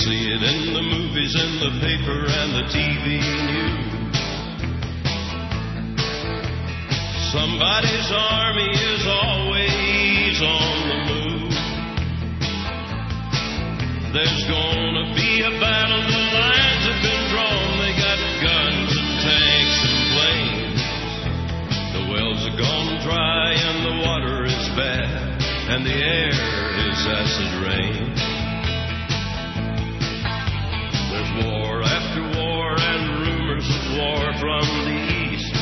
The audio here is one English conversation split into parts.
see it in the movies, in the paper, and the TV news. Somebody's army is always on the move. There's gonna be a battle, the lines have been drawn. They got guns and tanks and planes. The wells are gone dry and the water is bad, and the air is acid rain. There's war after war and rumors of war from the east.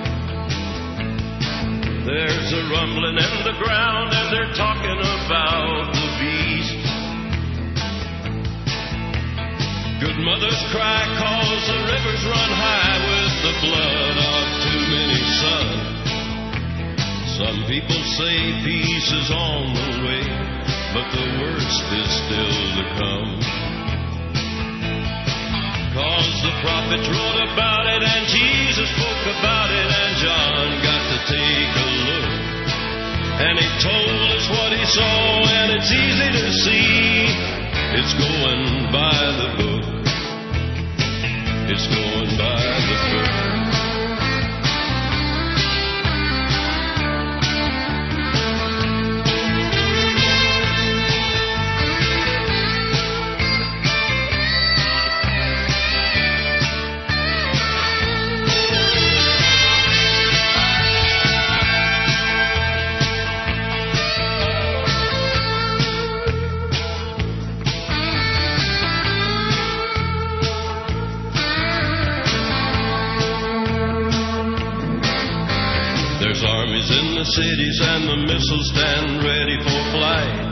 There's a rumbling in the ground and they're talking about the beast. Good mothers cry 'cause the rivers run high with the blood of too many sons. Some people say peace is on the way, but the worst is still to come. 'Cause the prophets wrote about it and Jesus spoke about it and John got to take a look. And he told us what he saw and it's easy to see. It's going by the book. It's going by the book. Armies in the cities and the missiles stand ready for flight.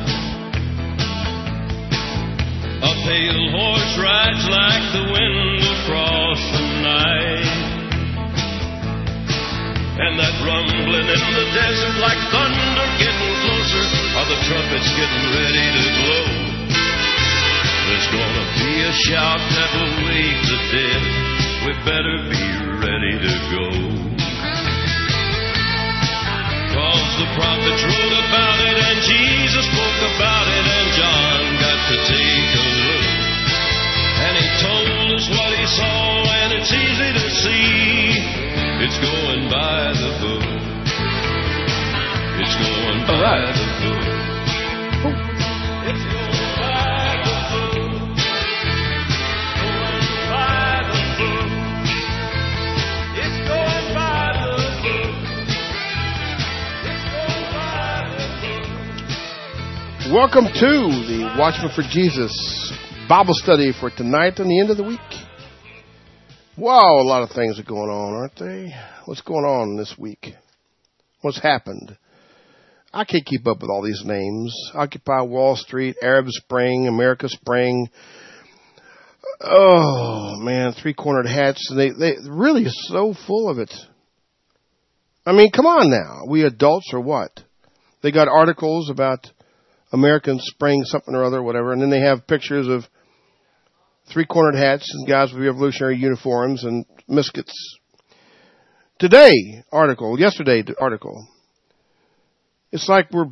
A pale horse rides like the wind across the night. And that rumbling in the desert like thunder getting closer, are the trumpets getting ready to blow. There's gonna be a shout that will wake the dead. We better be ready to go. 'Cause the prophets wrote about it and Jesus spoke about it and John got to take a look. And he told us what he saw and it's easy to see. It's going by the book. It's going by the book. It's going by the book. Going by the book. It's going by the book. Welcome to the Watchman for Jesus Bible study for tonight and the end of the week. Wow, a lot of things are going on, aren't they? What's going on this week? What's happened? I can't keep up with all these names. Occupy Wall Street, Arab Spring, America Spring. Oh, man, three-cornered hats. They really are so full of it. I mean, come on now. We adults or what? They got articles about American Spring something or other, whatever, and then they have pictures of three-cornered hats and guys with revolutionary uniforms and muskets. Yesterday article. It's like we're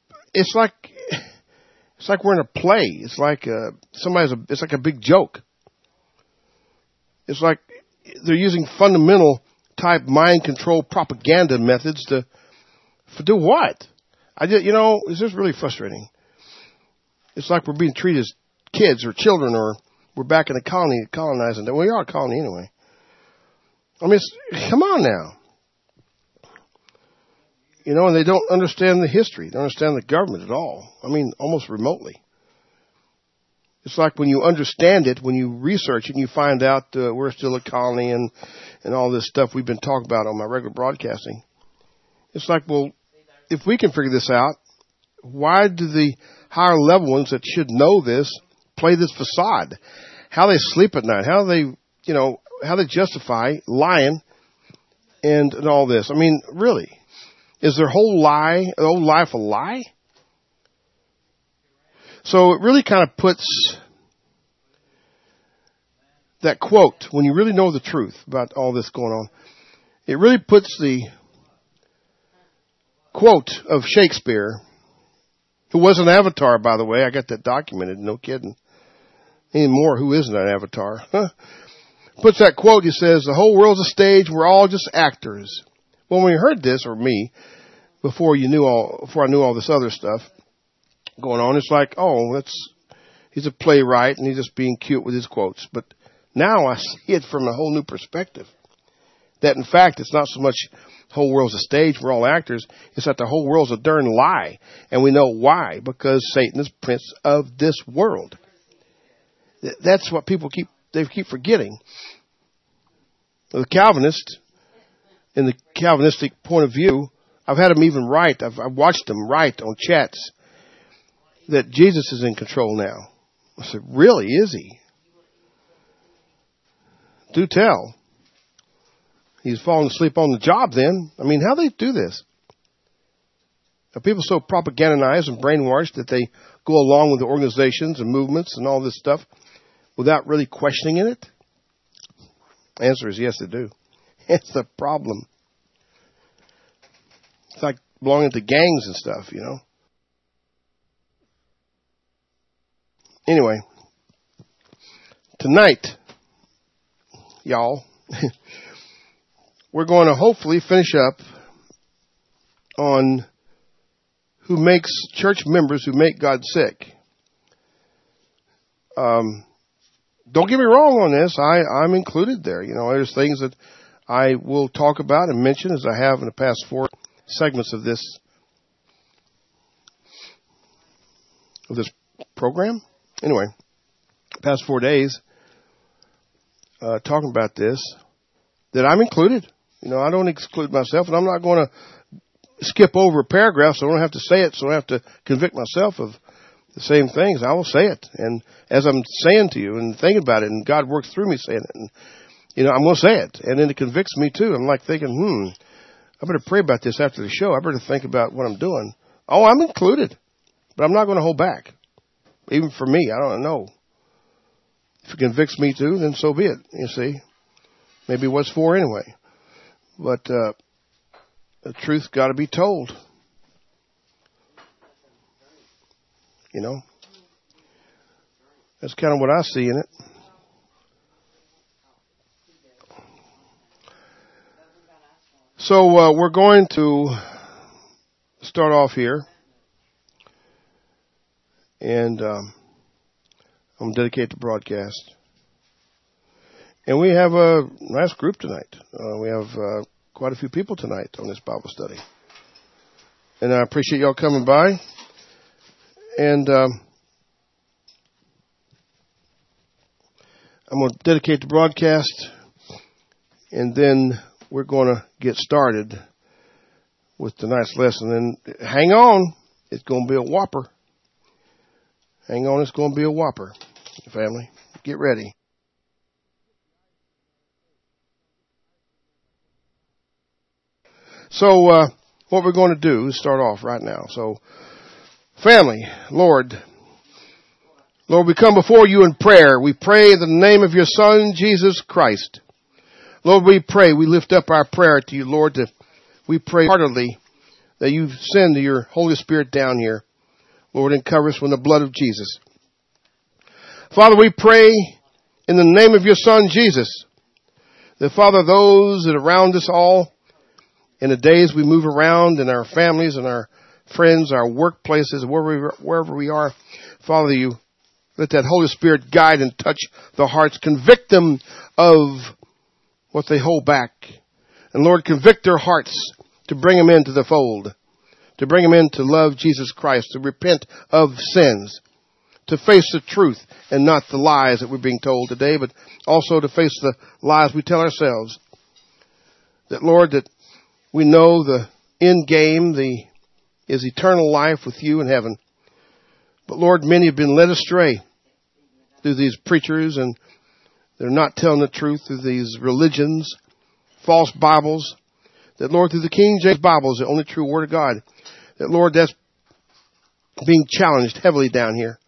in a play. It's like it's like a big joke. It's like they're using fundamental type mind control propaganda methods to do what? It's just really frustrating. It's like we're being treated as kids or children, or we're back in the colony colonizing. Well, we are a colony anyway. I mean, come on now. And they don't understand the history. They don't understand the government at all. I mean, almost remotely. It's like when you understand it, when you research it, and you find out we're still a colony and all this stuff we've been talking about on my regular broadcasting. It's like, well, if we can figure this out, why do the higher level ones that should know this play this facade? How they sleep at night? How they justify lying and all this? I mean, really, is their whole life a lie? So it really kind of puts that quote, when you really know the truth about all this going on, it really puts the quote of Shakespeare, who was an avatar, by the way. I got that documented, no kidding. anymore. Who isn't an avatar? Puts that quote, he says, the whole world's a stage, we're all just actors. Well, when you heard this, or me, before I knew all this other stuff going on, it's like, oh, he's a playwright and he's just being cute with his quotes. But now I see it from a whole new perspective. That in fact, it's not so much the whole world's a stage, we're all actors. It's that the whole world's a darn lie. And we know why, because Satan is prince of this world. That's what people keep forgetting. The Calvinist, in the Calvinistic point of view, I've had them even write, I've watched them write on chats that Jesus is in control now. I said, really, is he? Do tell. He's falling asleep on the job then. I mean, how do they do this? Are people so propagandized and brainwashed that they go along with the organizations and movements and all this stuff without really questioning it? The answer is yes, they do. It's the problem. It's like belonging to gangs and stuff, you know. Anyway, tonight, y'all, we're going to hopefully finish up on who makes church members who make God sick. Don't get me wrong on this. I'm included there. You know, there's things that I will talk about and mention as I have in the past 4 segments of this program. Anyway, past 4 days, talking about this, that I'm included. You know, I don't exclude myself, and I'm not going to skip over a paragraph so I don't have to say it, so I don't have to convict myself of the same things. I will say it. And as I'm saying to you and thinking about it, and God works through me saying it, and, you know, I'm going to say it. And then it convicts me too. I'm like thinking, I better pray about this after the show. I better think about what I'm doing. Oh, I'm included, but I'm not going to hold back. Even for me, I don't know. If it convicts me too, then so be it. You see, maybe what's for anyway. But the truth got to be told. You know, that's kind of what I see in it. So we're going to start off here, and I'm going to dedicate the broadcast. And we have a nice group tonight. We have quite a few people tonight on this Bible study. And I appreciate y'all coming by. And I'm going to dedicate the broadcast, and then we're going to get started with tonight's lesson. And hang on, it's going to be a whopper. Hang on, it's going to be a whopper, family. Get ready. So what we're going to do is start off right now. So, family, Lord, we come before you in prayer. We pray in the name of your Son, Jesus Christ. Lord, we pray, we lift up our prayer to you, Lord, that we pray heartily that you send your Holy Spirit down here, Lord, and cover us with the blood of Jesus. Father, we pray in the name of your Son, Jesus, that, Father, those that are around us all, in the days we move around in our families and our friends, our workplaces, wherever we are, Father, you let that Holy Spirit guide and touch the hearts, convict them of what they hold back. And Lord, convict their hearts to bring them into the fold, to bring them in to love Jesus Christ, to repent of sins, to face the truth and not the lies that we're being told today, but also to face the lies we tell ourselves. That, Lord, that we know the end game is eternal life with you in heaven. But, Lord, many have been led astray through these preachers, and they're not telling the truth through these religions, false Bibles. That, Lord, through the King James Bible is the only true Word of God. That, Lord, that's being challenged heavily down here.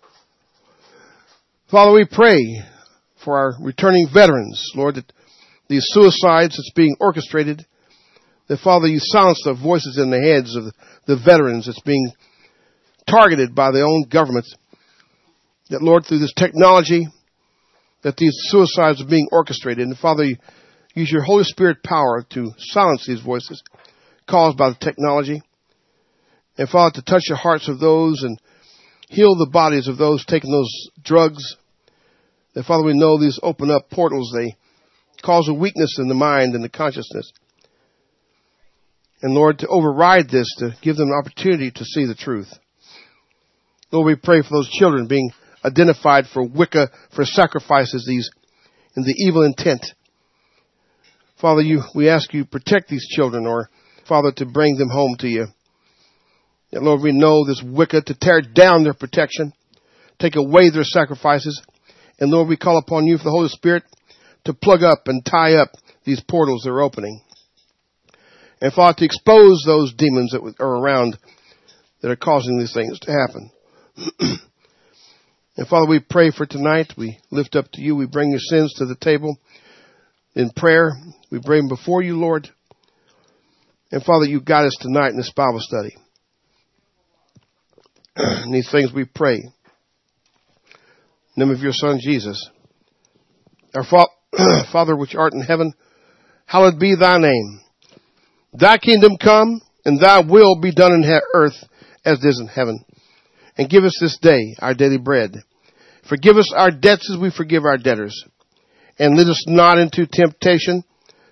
Father, we pray for our returning veterans, Lord, that these suicides that's being orchestrated, that, Father, you silence the voices in the heads of the veterans that's being targeted by their own governments. that, Lord, through this technology, that these suicides are being orchestrated. And Father, you use your Holy Spirit power to silence these voices caused by the technology. And Father, to touch the hearts of those and heal the bodies of those taking those drugs. That, Father, we know these open up portals. They cause a weakness in the mind and the consciousness. And Lord, to override this, to give them an opportunity to see the truth. Lord, we pray for those children being identified for Wicca, for sacrifices, these in the evil intent. Father, we ask you protect these children, or Father, to bring them home to you. And Lord, we know this Wicca to tear down their protection, take away their sacrifices. And Lord, we call upon you for the Holy Spirit to plug up and tie up these portals that are opening. And Father, to expose those demons that are around that are causing these things to happen. And Father, we pray for tonight. We lift up to you. We bring your sins to the table in prayer. We bring them before you, Lord. And Father, you guide us tonight in this Bible study. And these things we pray. In the name of your Son, Jesus. Our Father, which art in heaven, hallowed be thy name. Thy kingdom come, and thy will be done in earth as it is in heaven. And give us this day our daily bread. Forgive us our debts as we forgive our debtors. And lead us not into temptation,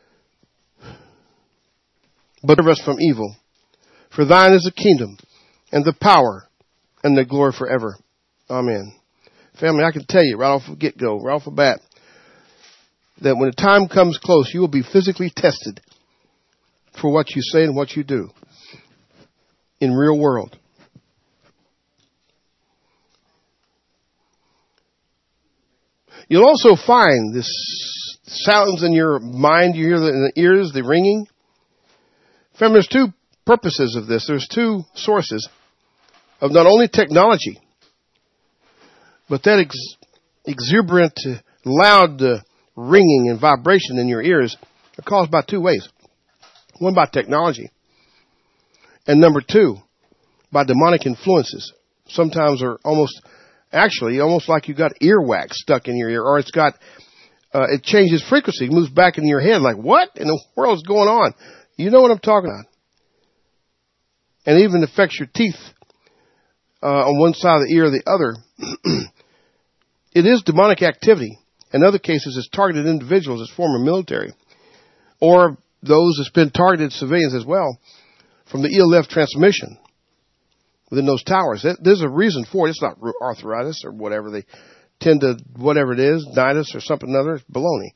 but deliver us from evil. For thine is the kingdom, and the power, and the glory forever. Amen. Family, I can tell you right off the get-go, right off the bat, that when the time comes close, you will be physically tested for what you say and what you do in real world. You'll also find this sounds in your mind. You hear in the ears, the ringing. Family, there's two purposes of this. There's two sources of not only technology, but that exuberant, loud ringing and vibration in your ears are caused by two ways. One, by technology. And number two, by demonic influences. Sometimes are almost like you got earwax stuck in your ear, or it's got, it changes frequency, it moves back in your head like, what in the world is going on? You know what I'm talking about. And it even affects your teeth on one side of the ear or the other. It is demonic activity. In other cases, it's targeted individuals as former military, or those that's been targeted civilians as well from the ELF transmission within those towers. There's a reason for it. It's not arthritis or whatever. They tend to, whatever it is, nidus or something other. It's baloney.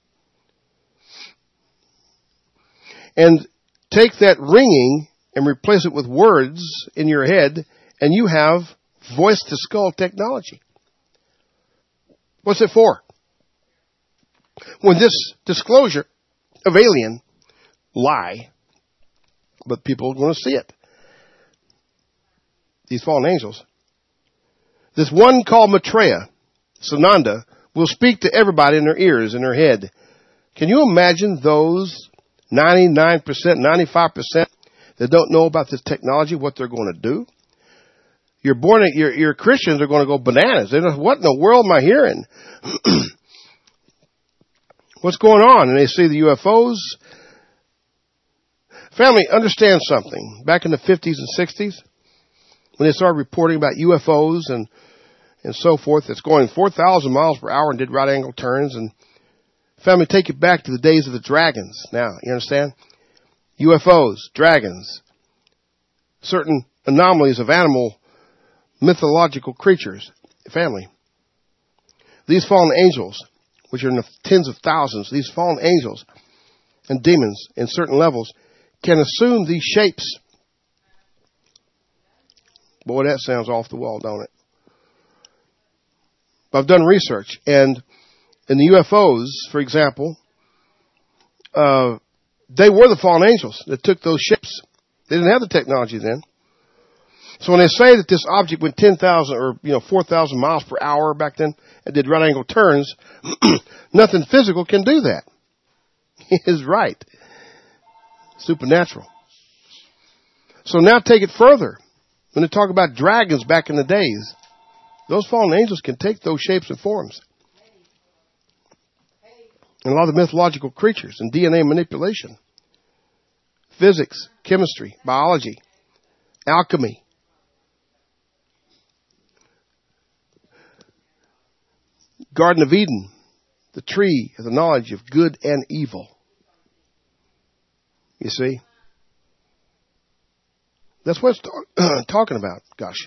And take that ringing and replace it with words in your head, and you have voice-to-skull technology. What's it for? When this disclosure of alien lie, but people are going to see it. These fallen angels. This one called Maitreya, Sananda, will speak to everybody in their ears, in their head. Can you imagine those 99%, 95% that don't know about this technology, what they're going to do? Your Christians are going to go bananas. They're like, what in the world am I hearing? What's going on? And they see the UFOs. Family, understand something. Back in the 50s and 60s, when they started reporting about UFOs and so forth, it's going 4,000 miles per hour and did right angle turns. And family, take it back to the days of the dragons. Now, you understand? UFOs, dragons, certain anomalies of animal mythological creatures. Family, these fallen angels, which are in the tens of thousands, these fallen angels and demons in certain levels can assume these shapes. Boy, that sounds off the wall, don't it? But I've done research, and in the UFOs, for example, they were the fallen angels that took those ships. They didn't have the technology then. So when they say that this object went 10,000 or 4,000 miles per hour back then and did right angle turns, nothing physical can do that. He is right. Supernatural. So now take it further. When they talk about dragons back in the days, Those fallen angels can take those shapes and forms. And a lot of the mythological creatures and DNA manipulation, physics, chemistry, biology, alchemy. Garden of Eden, the tree of the knowledge of good and evil. You see? That's what it's talking about, gosh.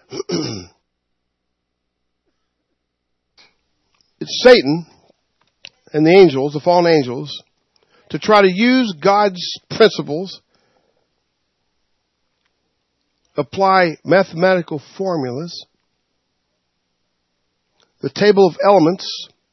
It's Satan and the angels, the fallen angels, to try to use God's principles, apply mathematical formulas, the table of elements,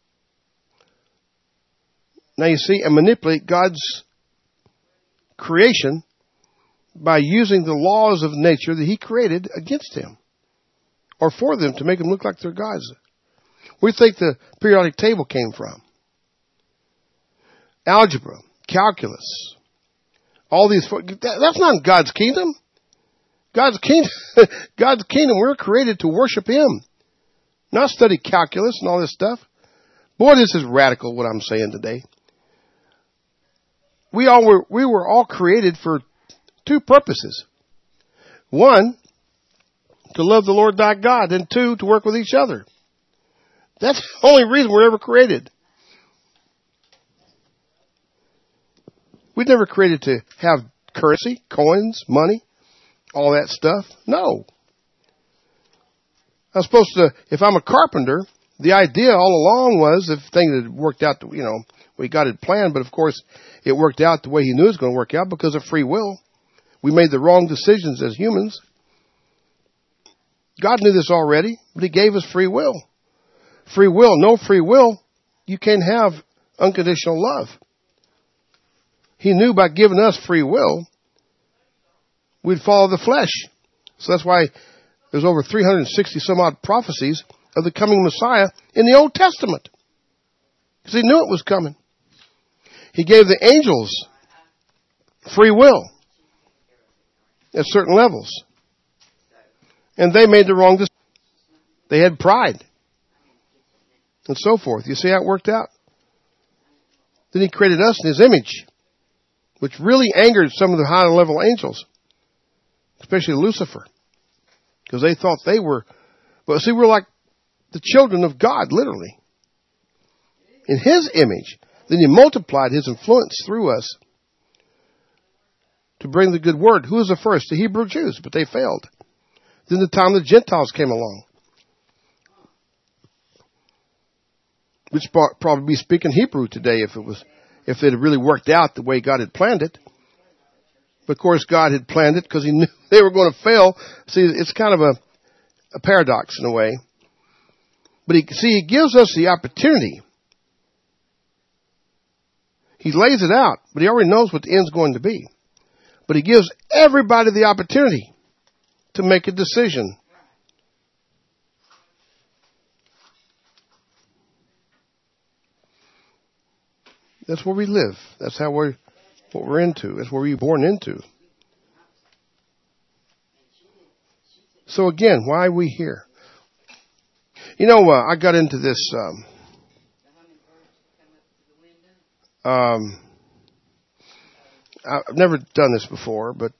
now you see, and manipulate God's creation by using the laws of nature that He created against Him or for them to make them look like they're gods. Where do you think the periodic table came from? Algebra, calculus, all these. That's not God's kingdom. God's kingdom, we're created to worship Him, not study calculus and all this stuff. Boy, this is radical what I'm saying today. We were all created for two purposes. One, to love the Lord thy God, and two, to work with each other. That's the only reason we're ever created. We're never created to have currency, coins, money, all that stuff. No. I'm supposed to, if I'm a carpenter, the idea all along was if things had worked out, we got it planned, but of course it worked out the way He knew it was going to work out because of free will. We made the wrong decisions as humans. God knew this already, but He gave us free will. Free will, no free will, you can't have unconditional love. He knew by giving us free will, we'd follow the flesh. So that's why there's over 360 some odd prophecies of the coming Messiah in the Old Testament. Because He knew it was coming. He gave the angels free will at certain levels. And they made the wrong decision. They had pride. And so forth. You see how it worked out? Then He created us in His image, which really angered some of the higher level angels, especially Lucifer, because they thought they were, but see, we're like the children of God, literally, in His image. Then He multiplied His influence through us to bring the good word. Who was the first? The Hebrew Jews, but they failed. Then the time the Gentiles came along, which probably be speaking Hebrew today if it had really worked out the way God had planned it. But of course, God had planned it because He knew they were going to fail. See, it's kind of a paradox in a way. But He gives us the opportunity. He lays it out, but He already knows what the end's going to be. But He gives everybody the opportunity to make a decision. That's where we live. That's what we're into. That's where we're born into. So again, why are we here? I got into this. I've never done this before, but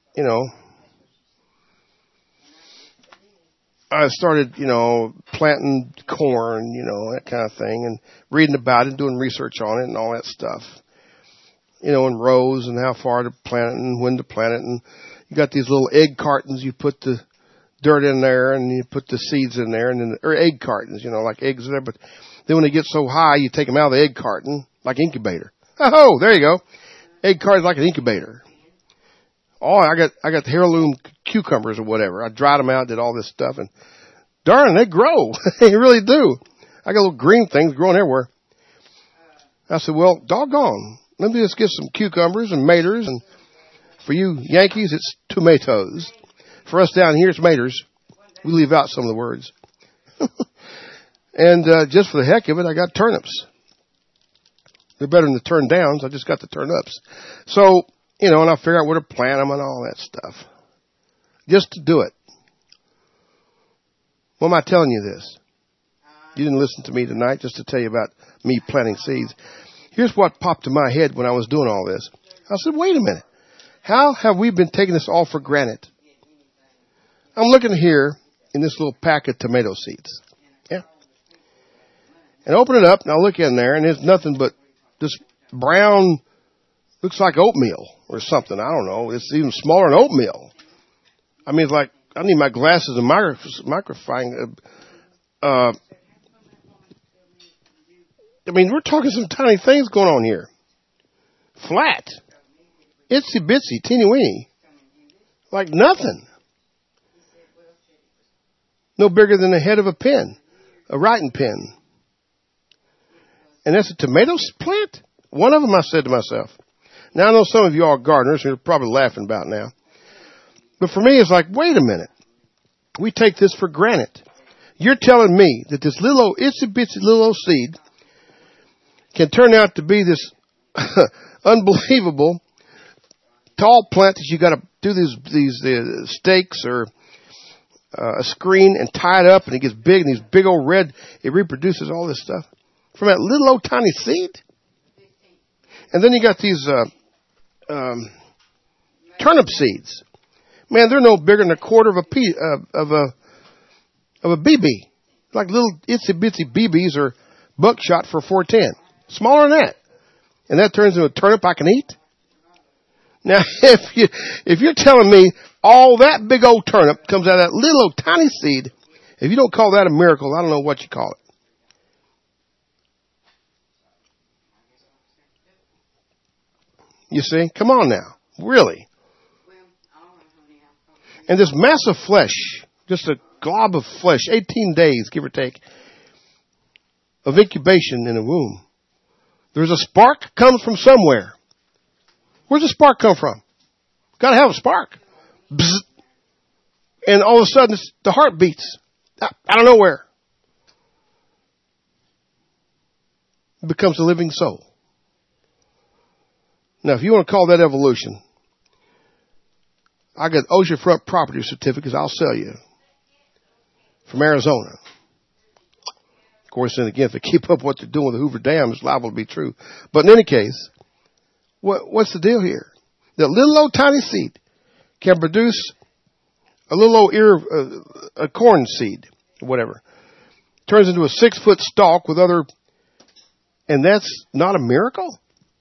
I started, planting corn, that kind of thing, and reading about it, doing research on it and all that stuff. In rows and how far to plant it and when to plant it. And you got these little egg cartons, you put the dirt in there and you put the seeds in there, or egg cartons, like eggs in there. But then when they get so high, you take them out of the egg carton, like incubator. Oh, there you go. Egg carton's like an incubator. Oh, I got the heirloom cucumbers or whatever. I dried them out, did all this stuff, and darn, they grow. They really do. I got little green things growing everywhere. I said, well, doggone. Let me just get some cucumbers and maters, and for you Yankees, it's tomatoes. For us down here, it's maters. We leave out some of the words. And just for the heck of it, I got turnips. They're better than the turn downs. I just got the turnips. So, and I figure out where to plant them and all that stuff. Just to do it. Why am I telling you this? You didn't listen to me tonight just to tell you about me planting seeds. Here's what popped in my head when I was doing all this. I said, wait a minute. How have we been taking this all for granted? I'm looking here in this little pack of tomato seeds. Yeah. And open it up, and I look in there, and there's nothing but this brown, looks like oatmeal or something. I don't know. It's even smaller than oatmeal. I mean, it's like, I need my glasses and magnifying. I mean, we're talking some tiny things going on here. Flat. Itsy bitsy, teeny weeny. Like nothing. No bigger than the head of a pen. A writing pen. And that's a tomato plant? One of them, I said to myself. Now, I know some of you are gardeners and you're probably laughing about now. But for me, it's like, wait a minute. We take this for granted. You're telling me that this little old, itsy bitsy little old seed can turn out to be this unbelievable tall plant that you got to do these stakes or a screen and tie it up, and it gets big, and these big old red, it reproduces all this stuff from that little old tiny seed. And then you got these turnip seeds. Man, they're no bigger than a quarter of a BB. Like little itsy bitsy BBs or buckshot for 410. Smaller than that. And that turns into a turnip I can eat? Now, if you're telling me all that big old turnip comes out of that little old tiny seed, if you don't call that a miracle, I don't know what you call it. You see? Come on now. Really. And this massive flesh, just a glob of flesh, 18 days, give or take, of incubation in a womb. There's a spark comes from somewhere. Where's the spark come from? Got to have a spark. Bzz. And all of a sudden, the heart beats out of nowhere. It becomes a living soul. Now, if you want to call that evolution, I got oceanfront property certificates I'll sell you from Arizona. Of course, then again, if they keep up what they're doing with the Hoover Dam, it's liable to be true. But in any case, what's the deal here? That little old tiny seed can produce a little old a corn seed, whatever. Turns into a 6-foot stalk with other, and that's not a miracle?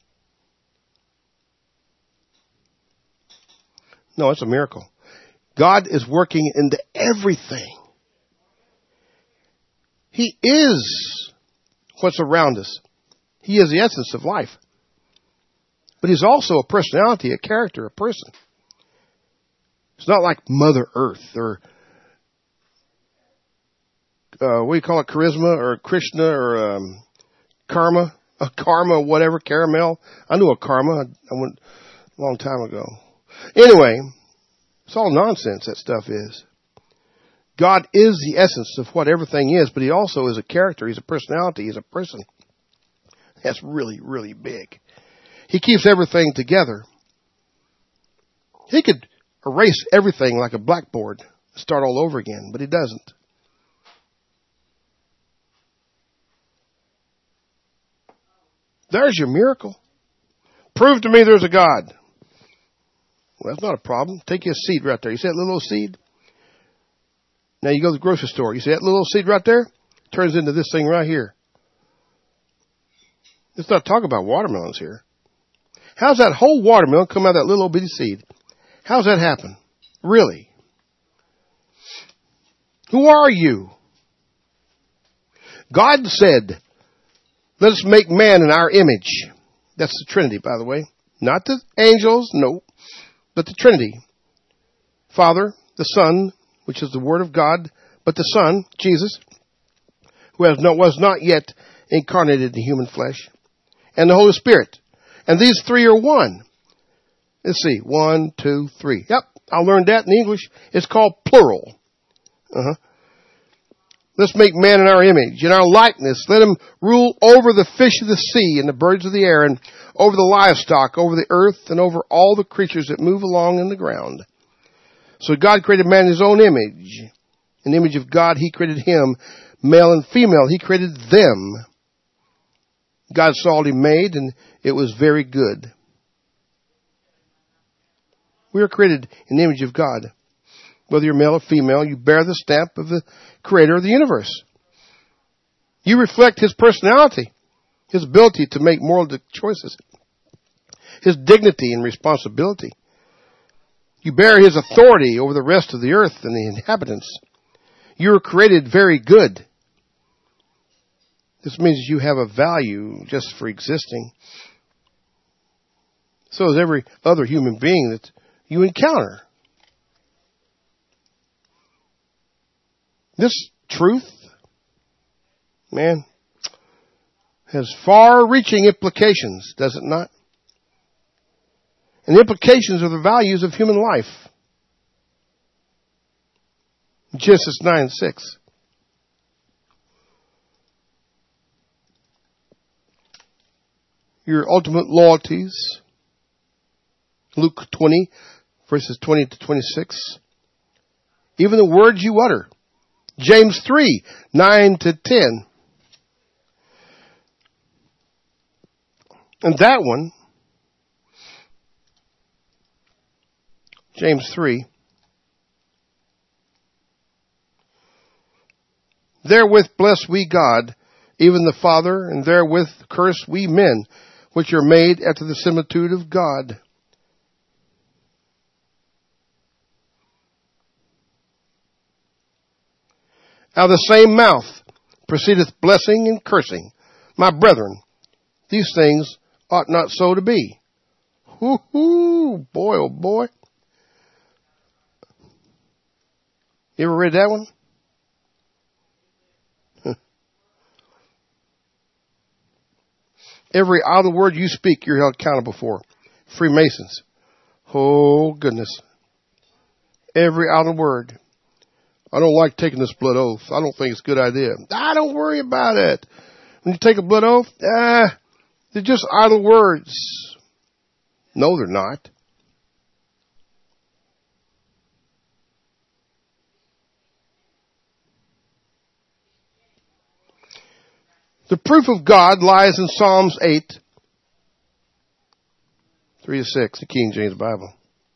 No, it's a miracle. God is working into everything. He is what's around us. He is the essence of life. But he's also a personality, a character, a person. It's not like Mother Earth or, what do you call it, charisma or Krishna or karma, whatever, caramel. I knew a karma. I went a long time ago. Anyway, it's all nonsense, that stuff is. God is the essence of what everything is, but he also is a character. He's a personality. He's a person. That's really, really big. He keeps everything together. He could erase everything like a blackboard and start all over again, but he doesn't. There's your miracle. Prove to me there's a God. Well, that's not a problem. Take you a seed right there. You see that little seed? Now you go to the grocery store. You see that little seed right there? Turns into this thing right here. Let's not talk about watermelons here. How's that whole watermelon come out of that little bitty seed? How's that happen? Really? Who are you? God said, let us make man in our image. That's the Trinity, by the way. Not the angels, no. But the Trinity. Father, the Son, which is the Word of God, but the Son, Jesus, who was not yet incarnated in human flesh, and the Holy Spirit. And these three are one. Let's see. 1, 2, 3. Yep, I learned that in English. It's called plural. Let's make man in our image, in our likeness. Let him rule over the fish of the sea and the birds of the air and over the livestock, over the earth, and over all the creatures that move along in the ground. So God created man in his own image. In the image of God, He created him, male and female. He created them. God saw what He made, and it was very good. We are created in the image of God. Whether you're male or female, you bear the stamp of the Creator of the universe. You reflect His personality, His ability to make moral choices, His dignity and responsibility. You bear His authority over the rest of the earth and the inhabitants. You are created very good. This means you have a value just for existing. So is every other human being that you encounter. This truth, man, has far-reaching implications, does it not? And the implications are the values of human life. Genesis 9:6. Your ultimate loyalties. Luke 20, verses 20 to 26. Even the words you utter. James 3, 9 to 10. And that one, James 3, therewith bless we God, even the Father, and therewith curse we men, which are made after the similitude of God. Out of the same mouth proceedeth blessing and cursing. My brethren, these things ought not so to be. Hoo-hoo, boy, oh boy. You ever read that one? Every idle word you speak, you're held accountable for. Freemasons. Oh, goodness. Every idle word. I don't like taking this blood oath. I don't think it's a good idea. Don't worry about it. When you take a blood oath, they're just idle words. No, they're not. The proof of God lies in Psalms 8, 3 to 6, the King James Bible.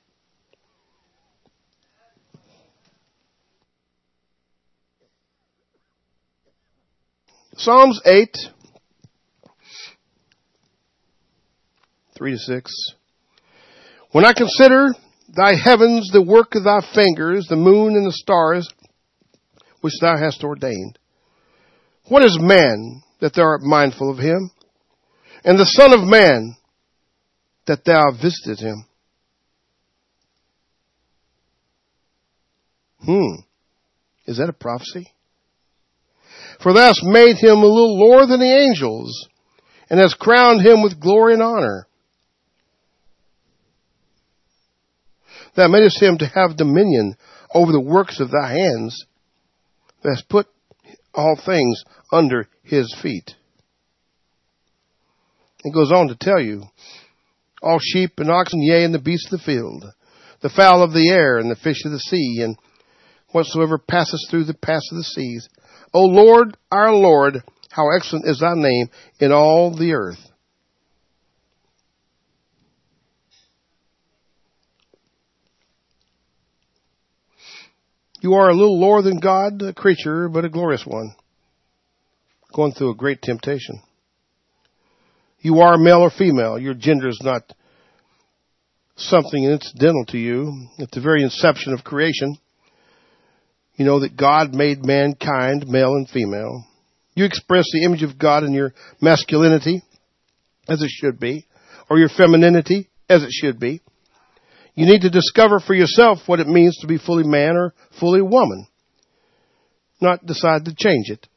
Psalms 8, 3 to 6. When I consider thy heavens, the work of thy fingers, the moon and the stars, which thou hast ordained. What is man that thou art mindful of him? And the son of man that thou visited him? Is that a prophecy? For thou hast made him a little lower than the angels, and hast crowned him with glory and honor. Thou madest him to have dominion over the works of thy hands. Thou hast put all things under his feet. It goes on to tell you, all sheep and oxen, yea, and the beasts of the field, the fowl of the air, and the fish of the sea, and whatsoever passeth through the paths of the seas. O Lord, our Lord, how excellent is thy name in all the earth. You are a little lower than God, a creature, but a glorious one, going through a great temptation. You are male or female. Your gender is not something incidental to you. At the very inception of creation, you know that God made mankind male and female. You express the image of God in your masculinity, as it should be, or your femininity, as it should be. You need to discover for yourself what it means to be fully man or fully woman, not decide to change it,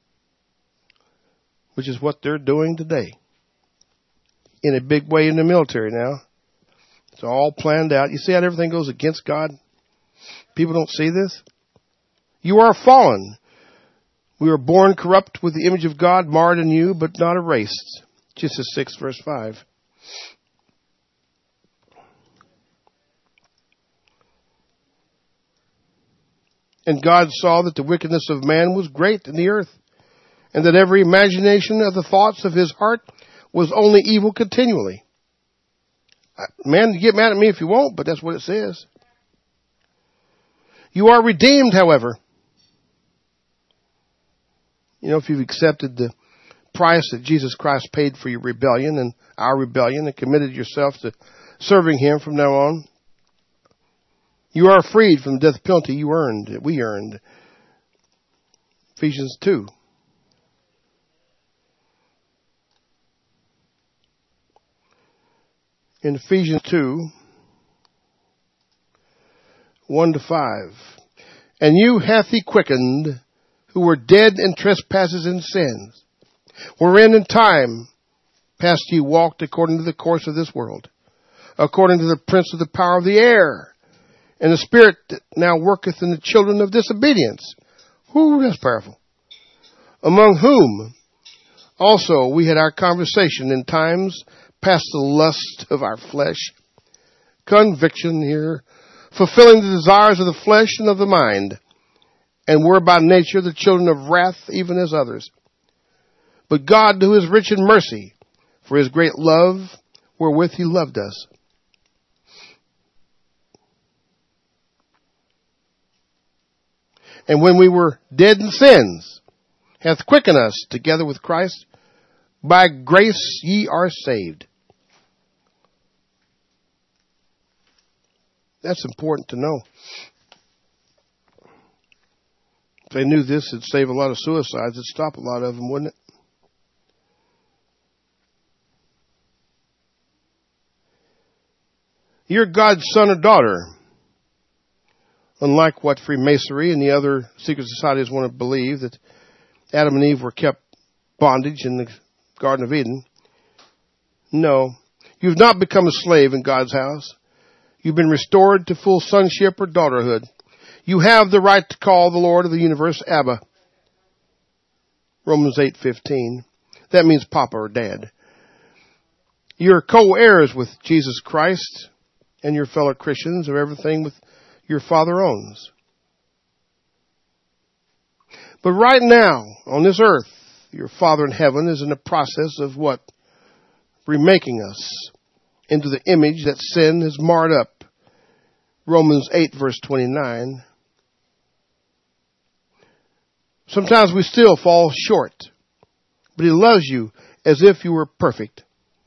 which is what they're doing today. In a big way in the military now. It's all planned out. You see how everything goes against God? People don't see this. You are fallen. We were born corrupt with the image of God marred in you, but not erased. Genesis 6, verse 5. And God saw that the wickedness of man was great in the earth, and that every imagination of the thoughts of his heart was only evil continually. Man, you get mad at me if you want, but that's what it says. You are redeemed, however. You know, if you've accepted the price that Jesus Christ paid for your rebellion and our rebellion and committed yourself to serving Him from now on, you are freed from the death penalty we earned. Ephesians 2. In Ephesians 2, 1-5. And you hath He quickened, who were dead in trespasses and sins, wherein in time past ye walked according to the course of this world, according to the prince of the power of the air, and the spirit that now worketh in the children of disobedience. Whoo, that's powerful. Among whom also we had our conversation in times past, the lust of our flesh. Conviction here. Fulfilling the desires of the flesh and of the mind, and were by nature the children of wrath, even as others. But God, who is rich in mercy, for His great love wherewith He loved us. And when we were dead in sins, hath quickened us together with Christ. By grace ye are saved. That's important to know. If they knew this, it'd save a lot of suicides. It'd stop a lot of them, wouldn't it? You're God's son or daughter. Unlike what Freemasonry and the other secret societies want to believe, that Adam and Eve were kept bondage in the Garden of Eden. No, you've not become a slave in God's house. You've been restored to full sonship or daughterhood. You have the right to call the Lord of the universe Abba. Romans 8:15. That means Papa or Dad. You're co-heirs with Jesus Christ and your fellow Christians of everything with your Father owns. But right now, on this earth, your Father in heaven is in the process of what? Remaking us into the image that sin has marred up. Romans 8, verse 29. Sometimes we still fall short, but He loves you as if you were perfect.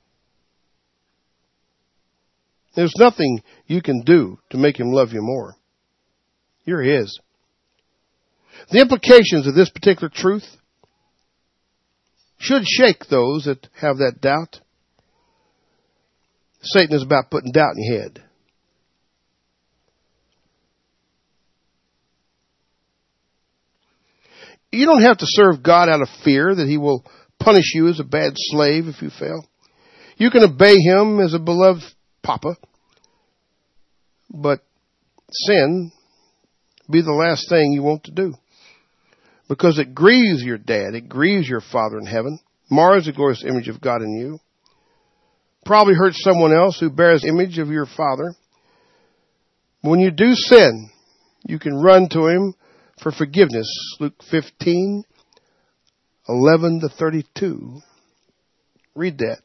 There's nothing you can do to make Him love you more. You're His. The implications of this particular truth should shake those that have that doubt. Satan is about putting doubt in your head. You don't have to serve God out of fear that He will punish you as a bad slave if you fail. You can obey Him as a beloved Papa. But sin be the last thing you want to do. Because it grieves your dad. It grieves your Father in heaven. Mars the glorious image of God in you. Probably hurts someone else who bears the image of your Father. When you do sin, you can run to Him for forgiveness. Luke 15, 11-32. Read that.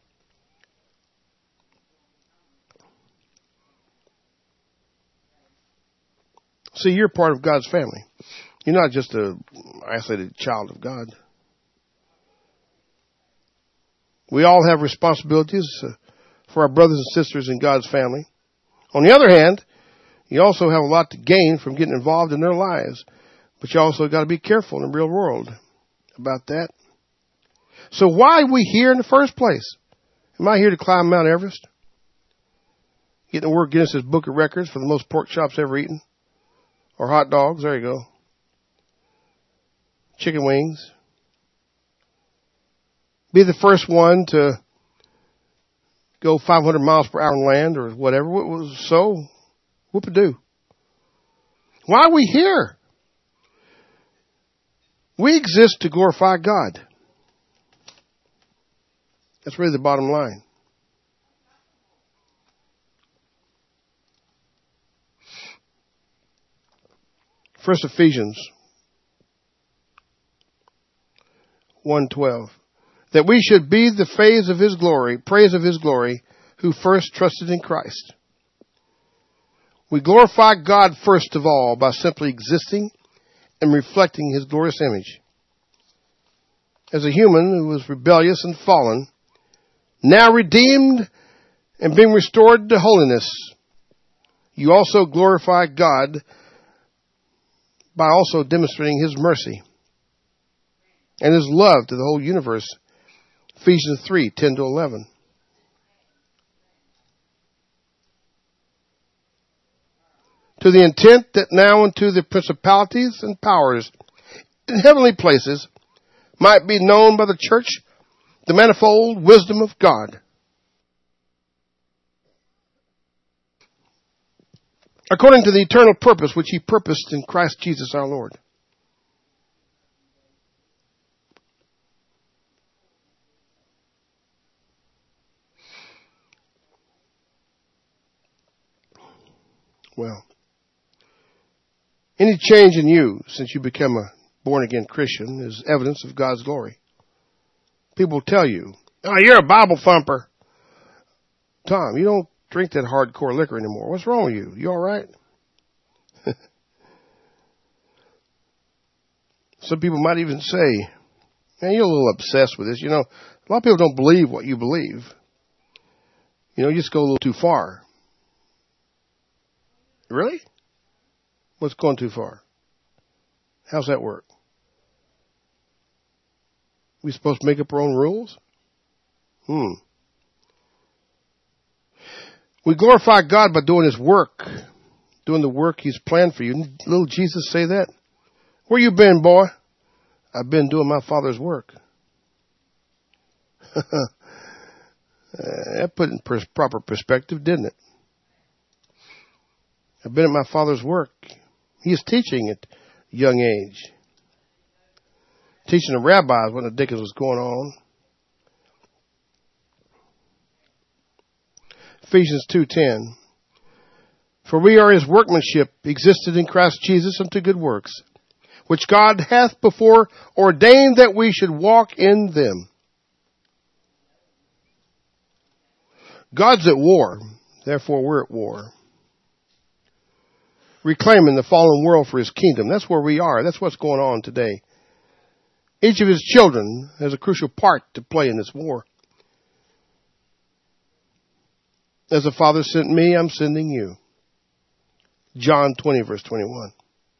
See, you're part of God's family. You're not just an isolated child of God. We all have responsibilities for our brothers and sisters in God's family. On the other hand, you also have a lot to gain from getting involved in their lives. But you also got to be careful in the real world about that. So why are we here in the first place? Am I here to climb Mount Everest? Getting the word Guinness's Book of Records for the most pork chops ever eaten? Or hot dogs? There you go. Chicken wings. Be the first one to go 500 miles per hour on land or whatever. So, whoop-a-doo. Why are we here? We exist to glorify God. That's really the bottom line. First Ephesians 1:12. That we should be the praise of his glory, who first trusted in Christ. We glorify God first of all by simply existing and reflecting his glorious image. As a human who was rebellious and fallen, now redeemed and being restored to holiness, you also glorify God by also demonstrating his mercy and his love to the whole universe. Ephesians 3:10-11. To the intent that now unto the principalities and powers in heavenly places might be known by the church the manifold wisdom of God, according to the eternal purpose which he purposed in Christ Jesus our Lord. Well, any change in you since you become a born-again Christian is evidence of God's glory. People tell you, "Oh, you're a Bible thumper. Tom, you don't drink that hardcore liquor anymore. What's wrong with you? You all right?" Some people might even say, "Man, you're a little obsessed with this. You know, a lot of people don't believe what you believe. You know, you just go a little too far." Really? What's going too far? How's that work? We supposed to make up our own rules? We glorify God by doing his work, doing the work he's planned for you. Didn't little Jesus say that? "Where you been, boy?" "I've been doing my Father's work." That put it in proper perspective, didn't it? I've been at my Father's work. He is teaching at a young age. Teaching the rabbis what the dickens was going on. Ephesians 2:10. For we are his workmanship, existed in Christ Jesus unto good works, which God hath before ordained that we should walk in them. God's at war, therefore we're at war. Reclaiming the fallen world for his kingdom. That's where we are. That's what's going on today. Each of his children has a crucial part to play in this war. As the Father sent me, I'm sending you. John 20:21.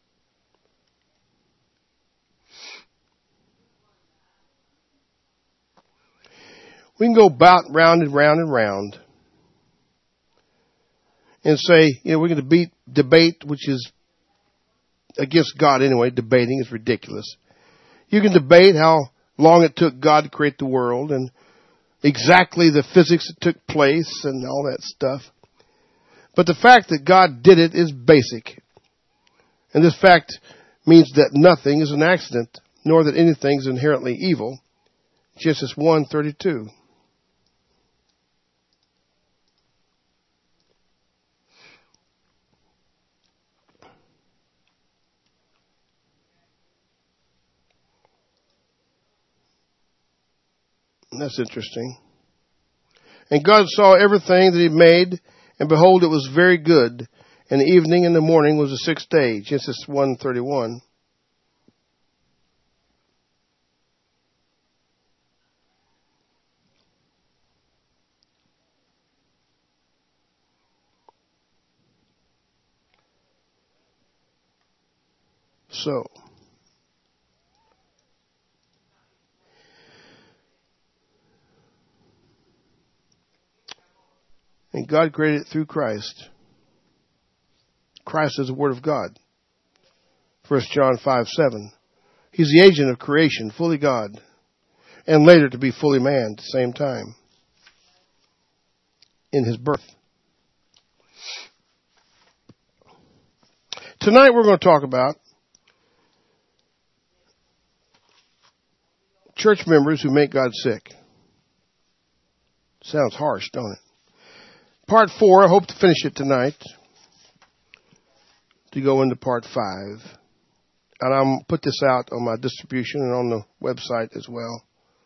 We can go about round and round and round and say, you know, we're going to debate, which is against God anyway. Debating is ridiculous. You can debate how long it took God to create the world and exactly the physics that took place and all that stuff. But the fact that God did it is basic. And this fact means that nothing is an accident, nor that anything is inherently evil. Genesis 1:32. That's interesting. And God saw everything that he made, and behold, it was very good. And the evening and the morning was the sixth day. Genesis 1:31. So, and God created it through Christ. Christ is the Word of God. 1 John 5:7. He's the agent of creation, fully God, and later to be fully man at the same time in his birth. Tonight we're going to talk about church members who make God sick. Sounds harsh, don't it? Part 4, I hope to finish it tonight to go into part 5. And I'm put this out on my distribution and on the website as well.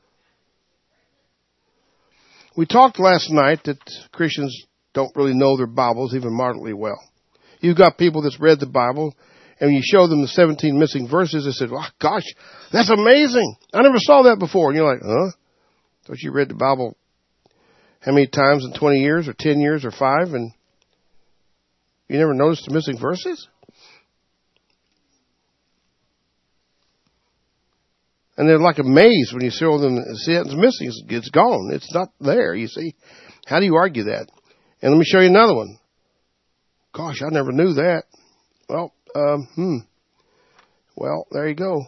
We talked last night that Christians don't really know their Bibles even moderately well. You've got people that's read the Bible, and when you show them the 17 missing verses, they said, "Oh, gosh, that's amazing. I never saw that before." And you're like, "Huh? Thought you read the Bible how many times in 20 years or 10 years or 5, and you never noticed the missing verses?" And they're like amazed when you show them, see, it's missing. It's gone. It's not there, you see. How do you argue that? And let me show you another one. Gosh, I never knew that. Well, Well, there you go.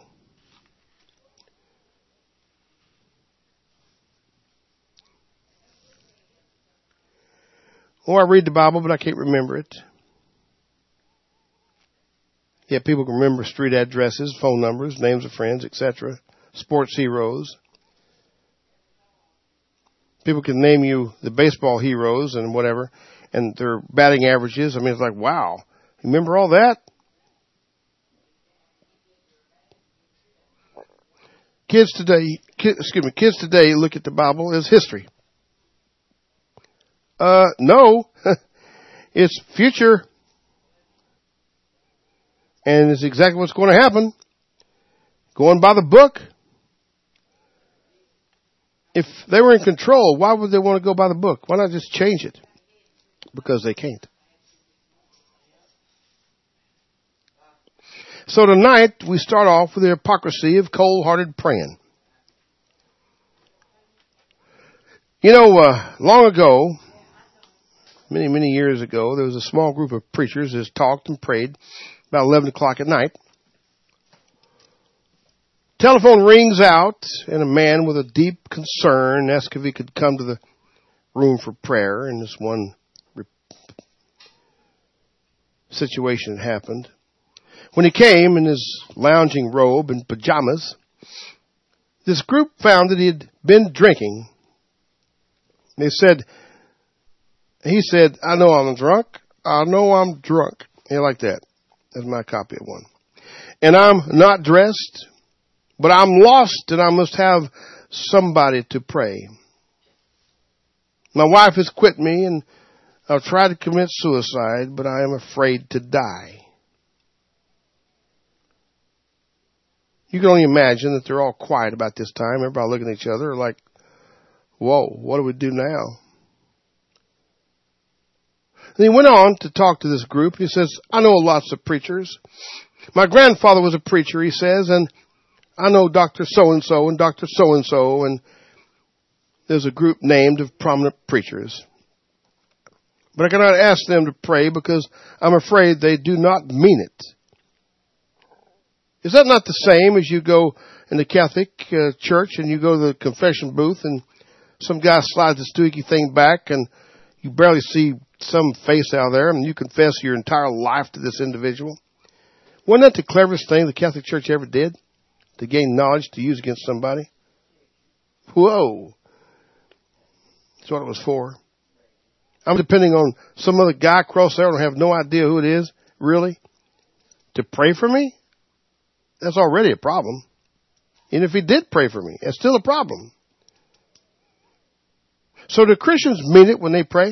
Or I read the Bible, but I can't remember it. Yeah, people can remember street addresses, phone numbers, names of friends, etc. Sports heroes. People can name you the baseball heroes and whatever, and their batting averages. I mean, it's like, wow. You remember all that? Kids today look at the Bible as history. No. It's future. And it's exactly what's going to happen. Going by the book. If they were in control, why would they want to go by the book? Why not just change it? Because they can't. So tonight, we start off with the hypocrisy of cold-hearted praying. You know, long ago, many, many years ago, there was a small group of preachers that talked and prayed about 11 o'clock at night. Telephone rings out, and a man with a deep concern asked if he could come to the room for prayer, and this one situation happened. When he came in his lounging robe and pajamas, this group found that he had been drinking. He said, "I know I'm drunk. I know I'm drunk." Yeah, like that. That's my copy of one. "And I'm not dressed, but I'm lost and I must have somebody to pray. My wife has quit me and I've tried to commit suicide, but I am afraid to die." You can only imagine that they're all quiet about this time. Everybody looking at each other like, whoa, what do we do now? And he went on to talk to this group. He says, "I know lots of preachers. My grandfather was a preacher," he says, "and I know Dr. So-and-so and Dr. So-and-so, and there's a group named of prominent preachers. But I cannot ask them to pray because I'm afraid they do not mean it." Is that not the same as you go in the Catholic church and you go to the confession booth and some guy slides the squeaky thing back and you barely see some face out there and you confess your entire life to this individual? Wasn't that the cleverest thing the Catholic Church ever did? To gain knowledge to use against somebody? Whoa. That's what it was for. I'm depending on some other guy across there and I have no idea who it is, really, to pray for me? That's already a problem. And if he did pray for me, it's still a problem. So do Christians mean it when they pray?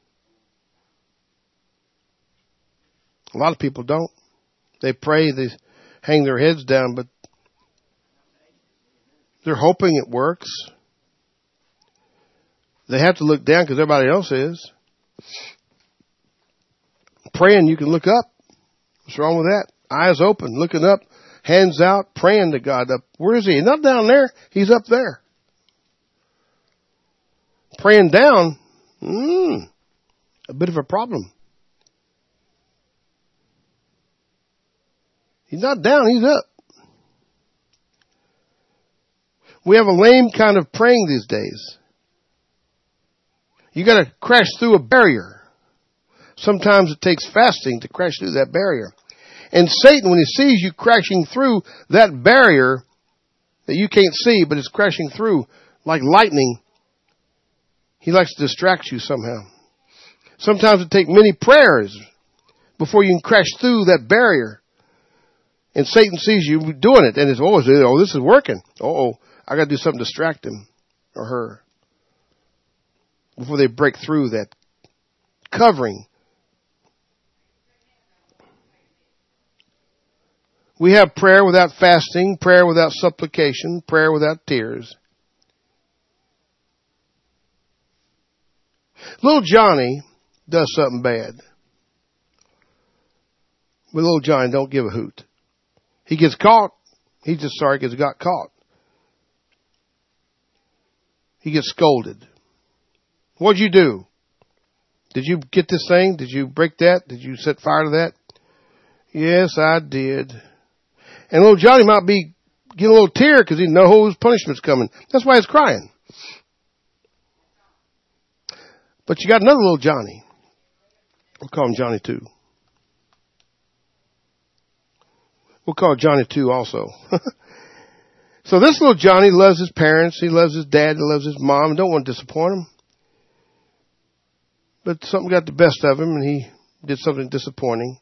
A lot of people don't. They pray, they hang their heads down, but they're hoping it works. They have to look down because everybody else is. Praying, you can look up. What's wrong with that? Eyes open, looking up, hands out, praying to God up. Where is he? He's not down there. He's up there. Praying down, a bit of a problem. He's not down, he's up. We have a lame kind of praying these days. You got to crash through a barrier. Sometimes it takes fasting to crash through that barrier. And Satan, when he sees you crashing through that barrier that you can't see, but it's crashing through like lightning, he likes to distract you somehow. Sometimes it takes many prayers before you can crash through that barrier. And Satan sees you doing it, and it's always, oh, this is working. I got to do something to distract him or her before they break through that covering. We have prayer without fasting, prayer without supplication, prayer without tears. Little Johnny does something bad. But little Johnny don't give a hoot. He gets caught. He's just sorry because he got caught. He gets scolded. What'd you do? Did you get this thing? Did you break that? Did you set fire to that? Yes, I did. And little Johnny might be getting a little tear because he knows punishment's coming. That's why he's crying. But you got another little Johnny. We'll call him Johnny 2. We'll call Johnny 2 also. So this little Johnny loves his parents. He loves his dad. He loves his mom. Don't want to disappoint him. But something got the best of him, and he did something disappointing.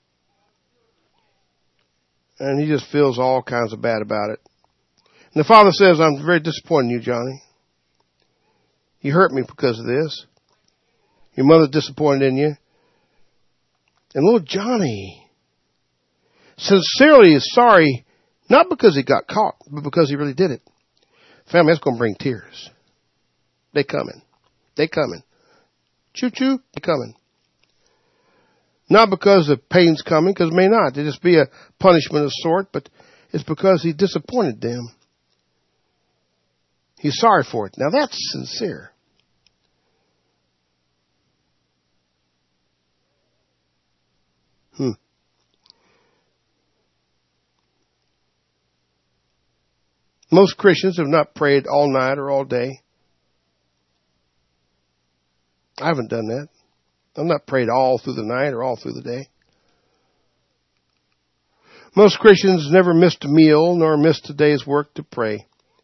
And he just feels all kinds of bad about it. And the father says, I'm very disappointed in you, Johnny. You hurt me because of this. Your mother's disappointed in you. And little Johnny sincerely is sorry, not because he got caught, but because he really did it. Family, that's going to bring tears. They coming. They coming. Choo-choo, they coming. Not because the pain's coming, because it may not. It'll just be a punishment of sort, but it's because he disappointed them. He's sorry for it. Now that's sincere. Most Christians have not prayed all night or all day. I haven't done that. I've not prayed all through the night or all through the day. Most Christians never missed a meal nor missed a day's work to pray.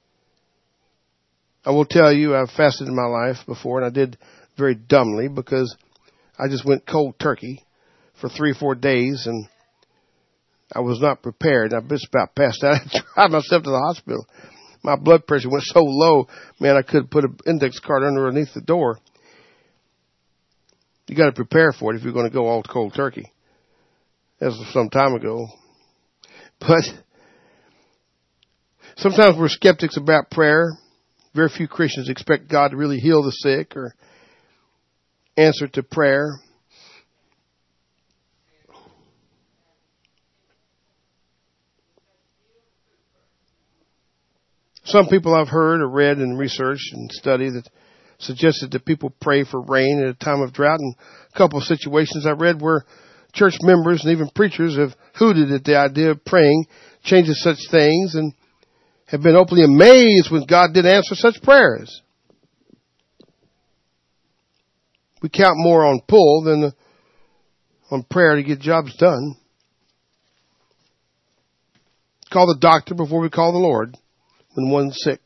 I will tell you, I've fasted in my life before, and I did very dumbly because I just went cold turkey for 3 or 4 days, and I was not prepared. I just about passed out. I drive myself to the hospital. My blood pressure went so low, man, I could put an index card underneath the door. You got to prepare for it if you're going to go all cold turkey. That was some time ago. But sometimes we're skeptics about prayer. Very few Christians expect God to really heal the sick or answer to prayer. Some people I've heard or read and researched and studied that suggested that people pray for rain at a time of drought. And a couple of situations I read where church members and even preachers have hooted at the idea of praying changes such things and have been openly amazed when God did answer such prayers. We count more on pull than on prayer to get jobs done. Call the doctor before we call the Lord when one's sick.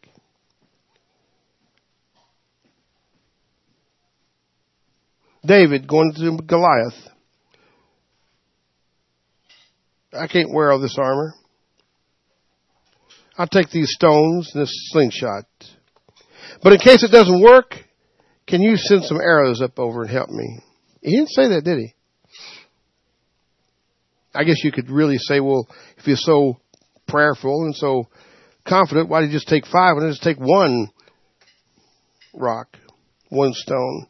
David going to Goliath. I can't wear all this armor. I'll take these stones and this slingshot. But in case it doesn't work, can you send some arrows up over and help me? He didn't say that, did he? I guess you could really say, well, if you're so prayerful and so confident, why did you just take 5 and just take 1 rock, 1 stone?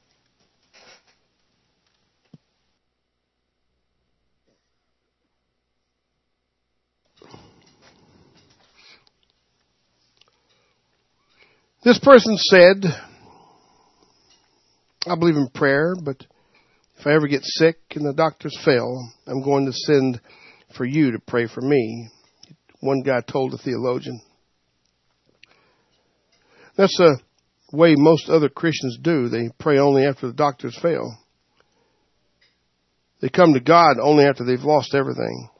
This person said, I believe in prayer, but if I ever get sick and the doctors fail, I'm going to send for you to pray for me. One guy told a theologian. That's a way most other Christians do. They pray only after the doctors fail. They come to God only after they've lost everything.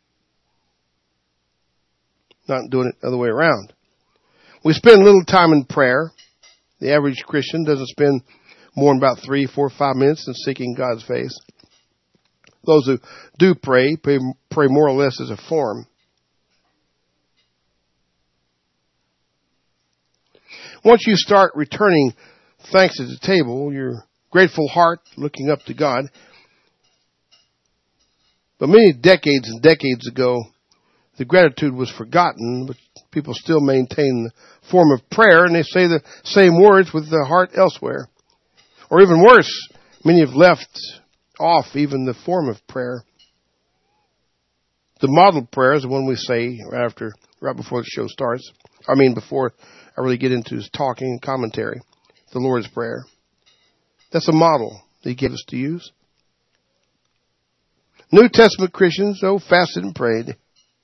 Not doing it the other way around. We spend little time in prayer. The average Christian doesn't spend more than about 3, 4, 5 minutes in seeking God's face. Those who do pray more or less as a form. Once you start returning thanks at the table, your grateful heart looking up to God. But many decades and decades ago, the gratitude was forgotten, but people still maintain the form of prayer, and they say the same words with the heart elsewhere. Or even worse, many have left off even the form of prayer. The model prayer is the one we say right before the show starts. Before I really get into his talking and commentary. The Lord's Prayer. That's a model that he gave us to use. New Testament Christians, fasted and prayed.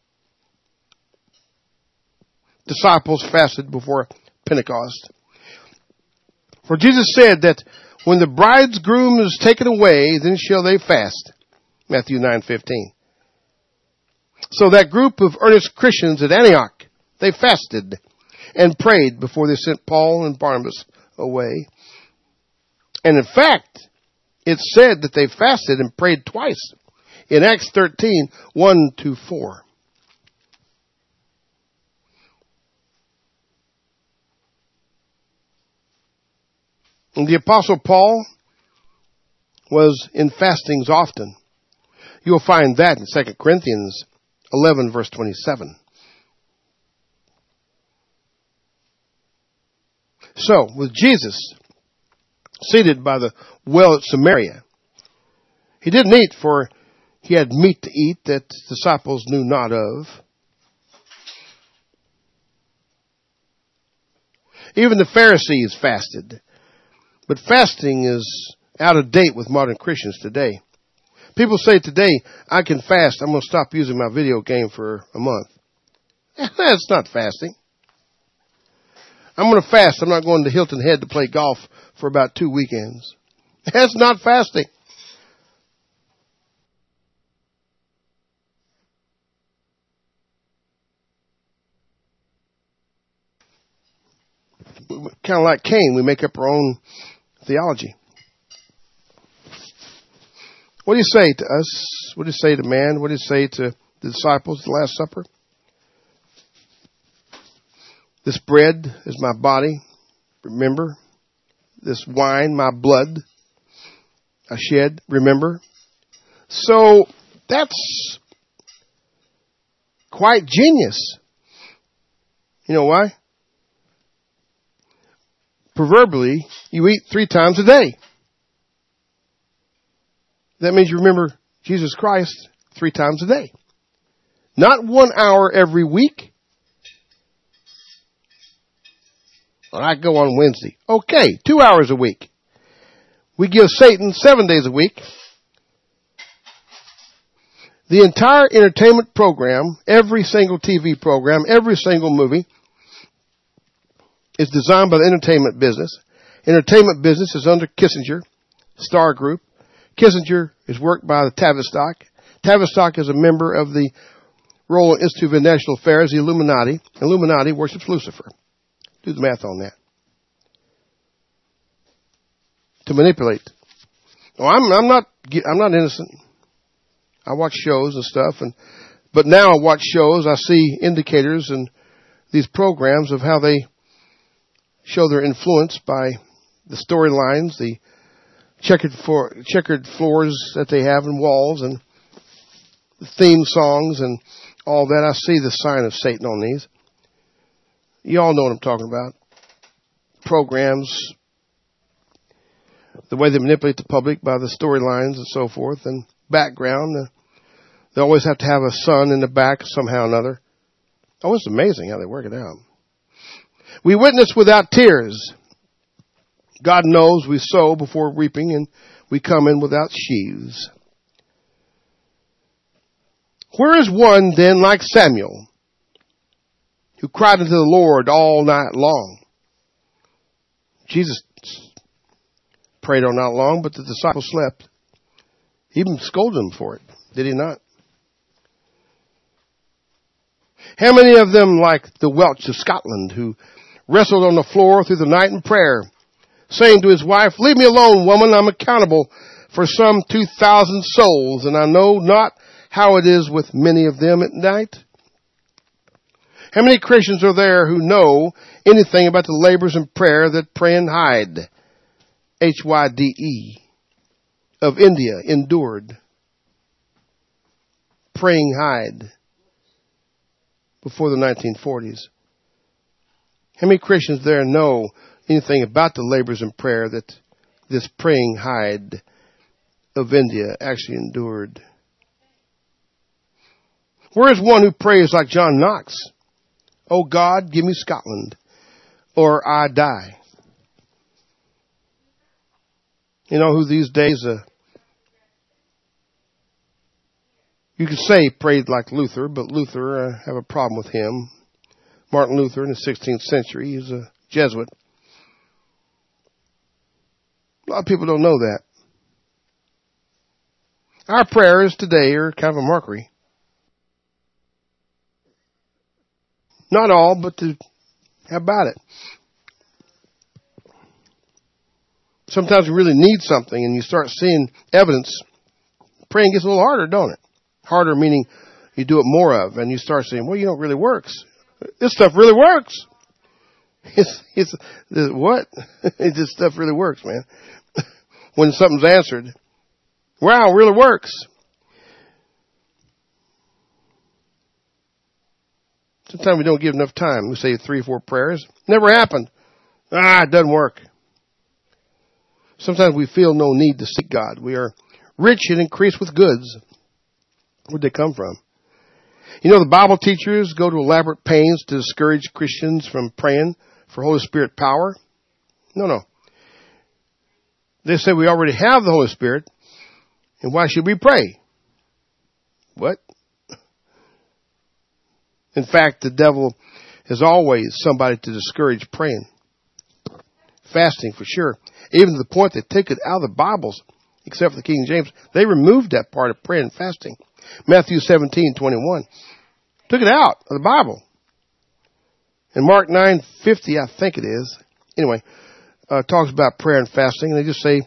Disciples fasted before Pentecost. For Jesus said that when the bridegroom is taken away, then shall they fast. Matthew 9:15. So that group of earnest Christians at Antioch, they fasted and prayed before they sent Paul and Barnabas away. And in fact, it's said that they fasted and prayed twice in Acts 13, 1-4. And the Apostle Paul was in fastings often. You'll find that in 2 Corinthians 11, verse 27. So, with Jesus seated by the well at Samaria, he didn't eat, for he had meat to eat that disciples knew not of. Even the Pharisees fasted. But fasting is out of date with modern Christians today. People say today, I can fast, I'm going to stop using my video game for a month. That's not fasting. I'm going to fast. I'm not going to Hilton Head to play golf for about 2 weekends. That's not fasting. Kind of like Cain, we make up our own theology. What do you say to us? What do you say to man? What do you say to the disciples at the Last Supper? This bread is my body. Remember. This wine, my blood. I shed. Remember. So that's quite genius. You know why? Proverbially, you eat 3 times a day. That means you remember Jesus Christ 3 times a day. Not 1 hour every week. Well, I go on Wednesday. Okay, 2 hours a week. We give Satan 7 days a week. The entire entertainment program, every single TV program, every single movie is designed by the entertainment business. Entertainment business is under Kissinger, Star Group. Kissinger is worked by the Tavistock. Tavistock is a member of the Royal Institute of International Affairs, the Illuminati. Illuminati worships Lucifer. Do the math on that. To manipulate. Oh, I'm not innocent. I watch shows and stuff, but now I watch shows, I see indicators in these programs of how they show their influence by the storylines, the checkered floors that they have and walls, and the theme songs and all that. I see the sign of Satan on these. You all know what I'm talking about. Programs, the way they manipulate the public by the storylines and so forth, and background. They always have to have a sun in the back somehow or another. Oh, it's amazing how they work it out. We witness without tears. God knows we sow before reaping, and we come in without sheaves. Where is one then like Samuel, who cried unto the Lord all night long? Jesus prayed all night long, but the disciples slept. He even scolded them for it, did he not? How many of them like the Welch of Scotland, who wrestled on the floor through the night in prayer, saying to his wife, "Leave me alone, woman, I'm accountable for some 2,000 souls, and I know not how it is with many of them at night." How many Christians are there who know anything about the labors and prayer that praying Hyde, Hyde, of India endured? Praying Hyde before the 1940s. How many Christians there know anything about the labors and prayer that this praying Hyde of India actually endured? Where is one who prays like John Knox? Oh God, give me Scotland, or I die. You know who these days, you could say prayed like Luther, but Luther, have a problem with him. Martin Luther in the 16th century, he's a Jesuit. A lot of people don't know that. Our prayers today are kind of a mockery. Not all, but how about it? Sometimes we really need something and you start seeing evidence. Praying gets a little harder, don't it? Harder meaning you do it more of, and you start saying, well, you know, it really works. This stuff really works. It's what? This stuff really works, man. When something's answered, wow, it really works. Sometimes we don't give enough time. We say 3 or 4 prayers. Never happened. It doesn't work. Sometimes we feel no need to seek God. We are rich and increased with goods. Where'd they come from? You know, the Bible teachers go to elaborate pains to discourage Christians from praying for Holy Spirit power. No. They say we already have the Holy Spirit, and why should we pray? What? In fact, the devil is always somebody to discourage praying. Fasting, for sure. Even to the point they took it out of the Bibles, except for the King James. They removed that part of prayer and fasting. Matthew 17:21. Took it out of the Bible. And Mark 9:50, I think it is. Anyway, talks about prayer and fasting. And they just say,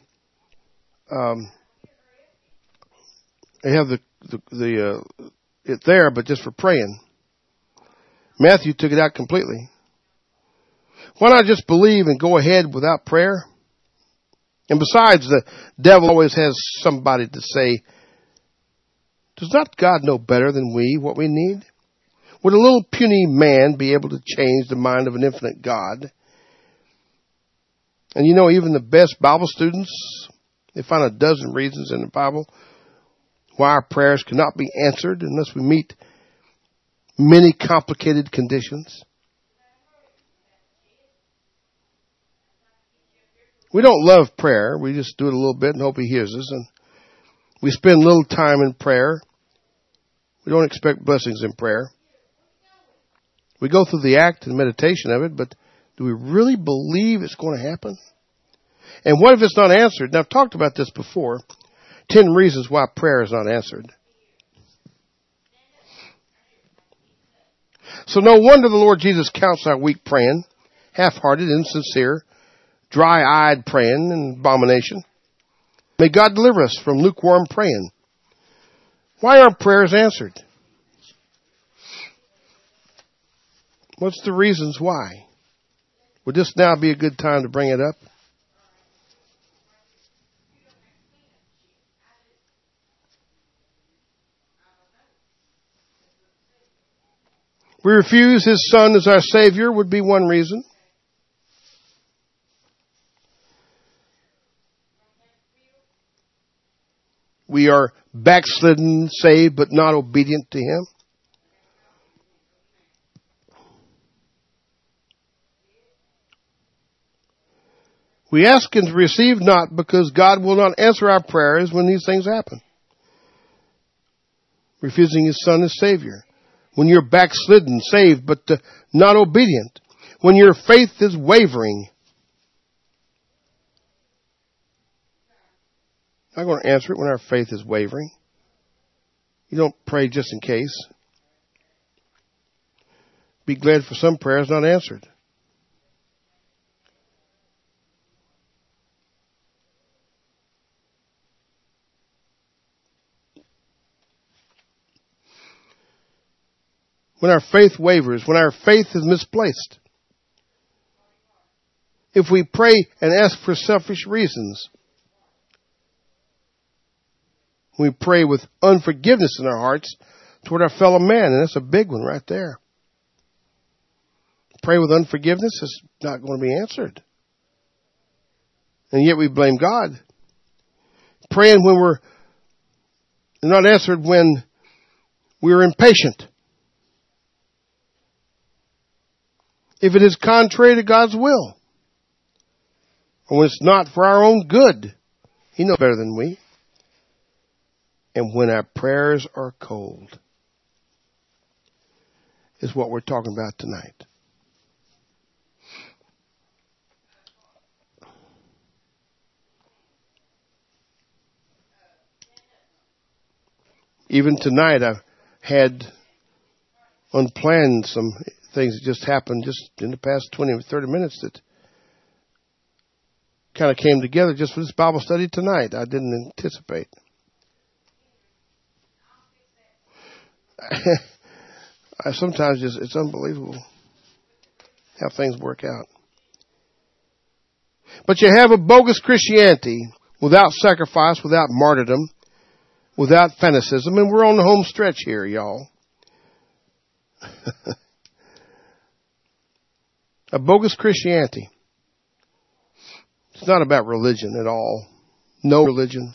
they have it there, but just for praying. Matthew took it out completely. Why not just believe and go ahead without prayer? And besides, the devil always has somebody to say, does not God know better than we what we need? Would a little puny man be able to change the mind of an infinite God? And you know, even the best Bible students, they find a dozen reasons in the Bible why our prayers cannot be answered unless we meet many complicated conditions. We don't love prayer. We just do it a little bit and hope He hears us. And we spend little time in prayer. We don't expect blessings in prayer. We go through the act and meditation of it, but do we really believe it's going to happen? And what if it's not answered? Now, I've talked about this before. 10 reasons why prayer is not answered. So no wonder the Lord Jesus counts our weak praying, half-hearted, insincere, dry-eyed praying, and abomination. May God deliver us from lukewarm praying. Why aren't prayers answered? What's the reasons why? Would this now be a good time to bring it up? We refuse His Son as our Savior would be one reason. We are backslidden, saved, but not obedient to Him. We ask and receive not because God will not answer our prayers when these things happen. Refusing His Son as Savior. When you're backslidden, saved, but not obedient. When your faith is wavering. Not going to answer it when our faith is wavering. You don't pray just in case. Be glad for some prayers not answered. when our faith wavers, when our faith is misplaced. If we pray and ask for selfish reasons, we pray with unforgiveness in our hearts toward our fellow man, and that's a big one right there. Pray with unforgiveness is not going to be answered. And yet we blame God. Praying when we're not answered when we're impatient. If it is contrary to God's will, or when it's not for our own good, He knows better than we. And when our prayers are cold, is what we're talking about tonight. Even tonight, I've had unplanned some things that just happened just in the past 20 or 30 minutes that kind of came together just for this Bible study tonight. I didn't anticipate. Sometimes it's unbelievable how things work out. But you have a bogus Christianity without sacrifice, without martyrdom, without fanaticism, and we're on the home stretch here, y'all. A bogus Christianity. It's not about religion at all. No religion.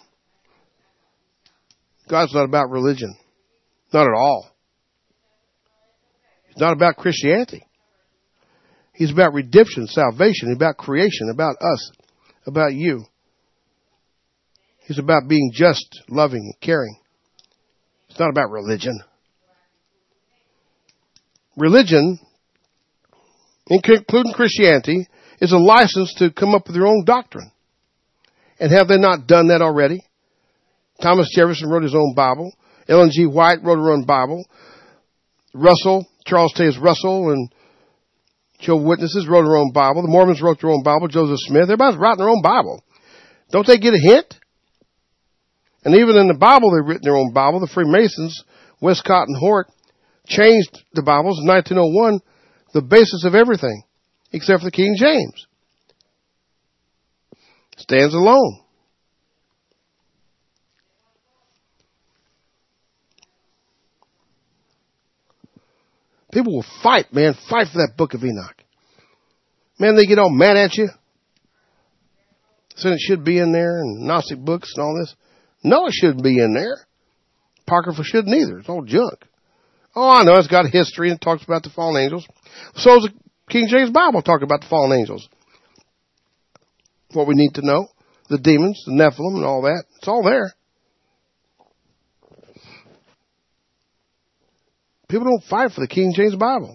God's not about religion. Not at all. It's not about Christianity. He's about redemption, salvation, about creation, about us, about you. He's about being just, loving, and caring. It's not about religion. Religion, including Christianity, is a license to come up with your own doctrine. And have they not done that already? Thomas Jefferson wrote his own Bible. Ellen G. White wrote her own Bible. Charles Taze Russell, and Jehovah's Witnesses wrote their own Bible. The Mormons wrote their own Bible. Joseph Smith. Everybody's writing their own Bible. Don't they get a hint? And even in the Bible, they've written their own Bible. The Freemasons, Westcott and Hort, changed the Bibles in 1901, the basis of everything, except for the King James. Stands alone. People will fight, man. Fight for that Book of Enoch. Man, they get all mad at you. Saying it should be in there, and Gnostic books and all this. No, it shouldn't be in there. Apocrypha shouldn't either. It's all junk. Oh, I know. It's got history and it talks about the fallen angels. So is the King James Bible talking about the fallen angels. What we need to know. The demons, the Nephilim, and all that. It's all there. People don't fight for the King James Bible.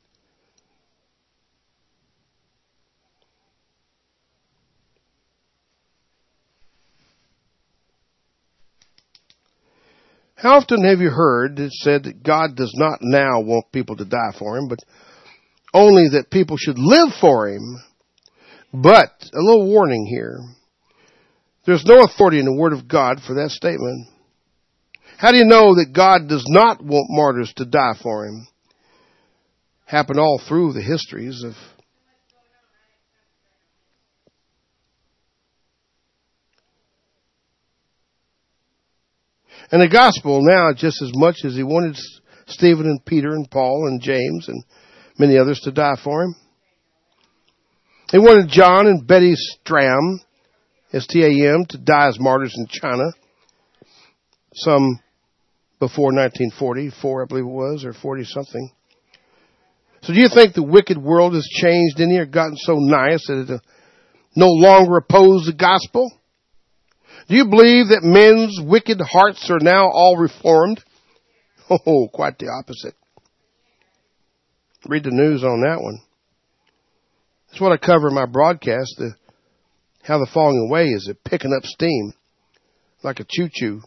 How often have you heard it said that God does not now want people to die for Him, but only that people should live for Him? But, a little warning here. There's no authority in the Word of God for that statement. How do you know that God does not want martyrs to die for Him? Happened all through the histories of and the gospel now, just as much as He wanted Stephen and Peter and Paul and James and many others to die for Him. He wanted John and Betty Stram, S-T-A-M, to die as martyrs in China. Some before 1944, I believe it was, or 40-something. So do you think the wicked world has changed any or gotten so nice that it no longer opposes the gospel? Do you believe that men's wicked hearts are now all reformed? Oh, quite the opposite. Read the news on that one. That's what I cover in my broadcast, how the falling away is picking up steam like a choo-choo.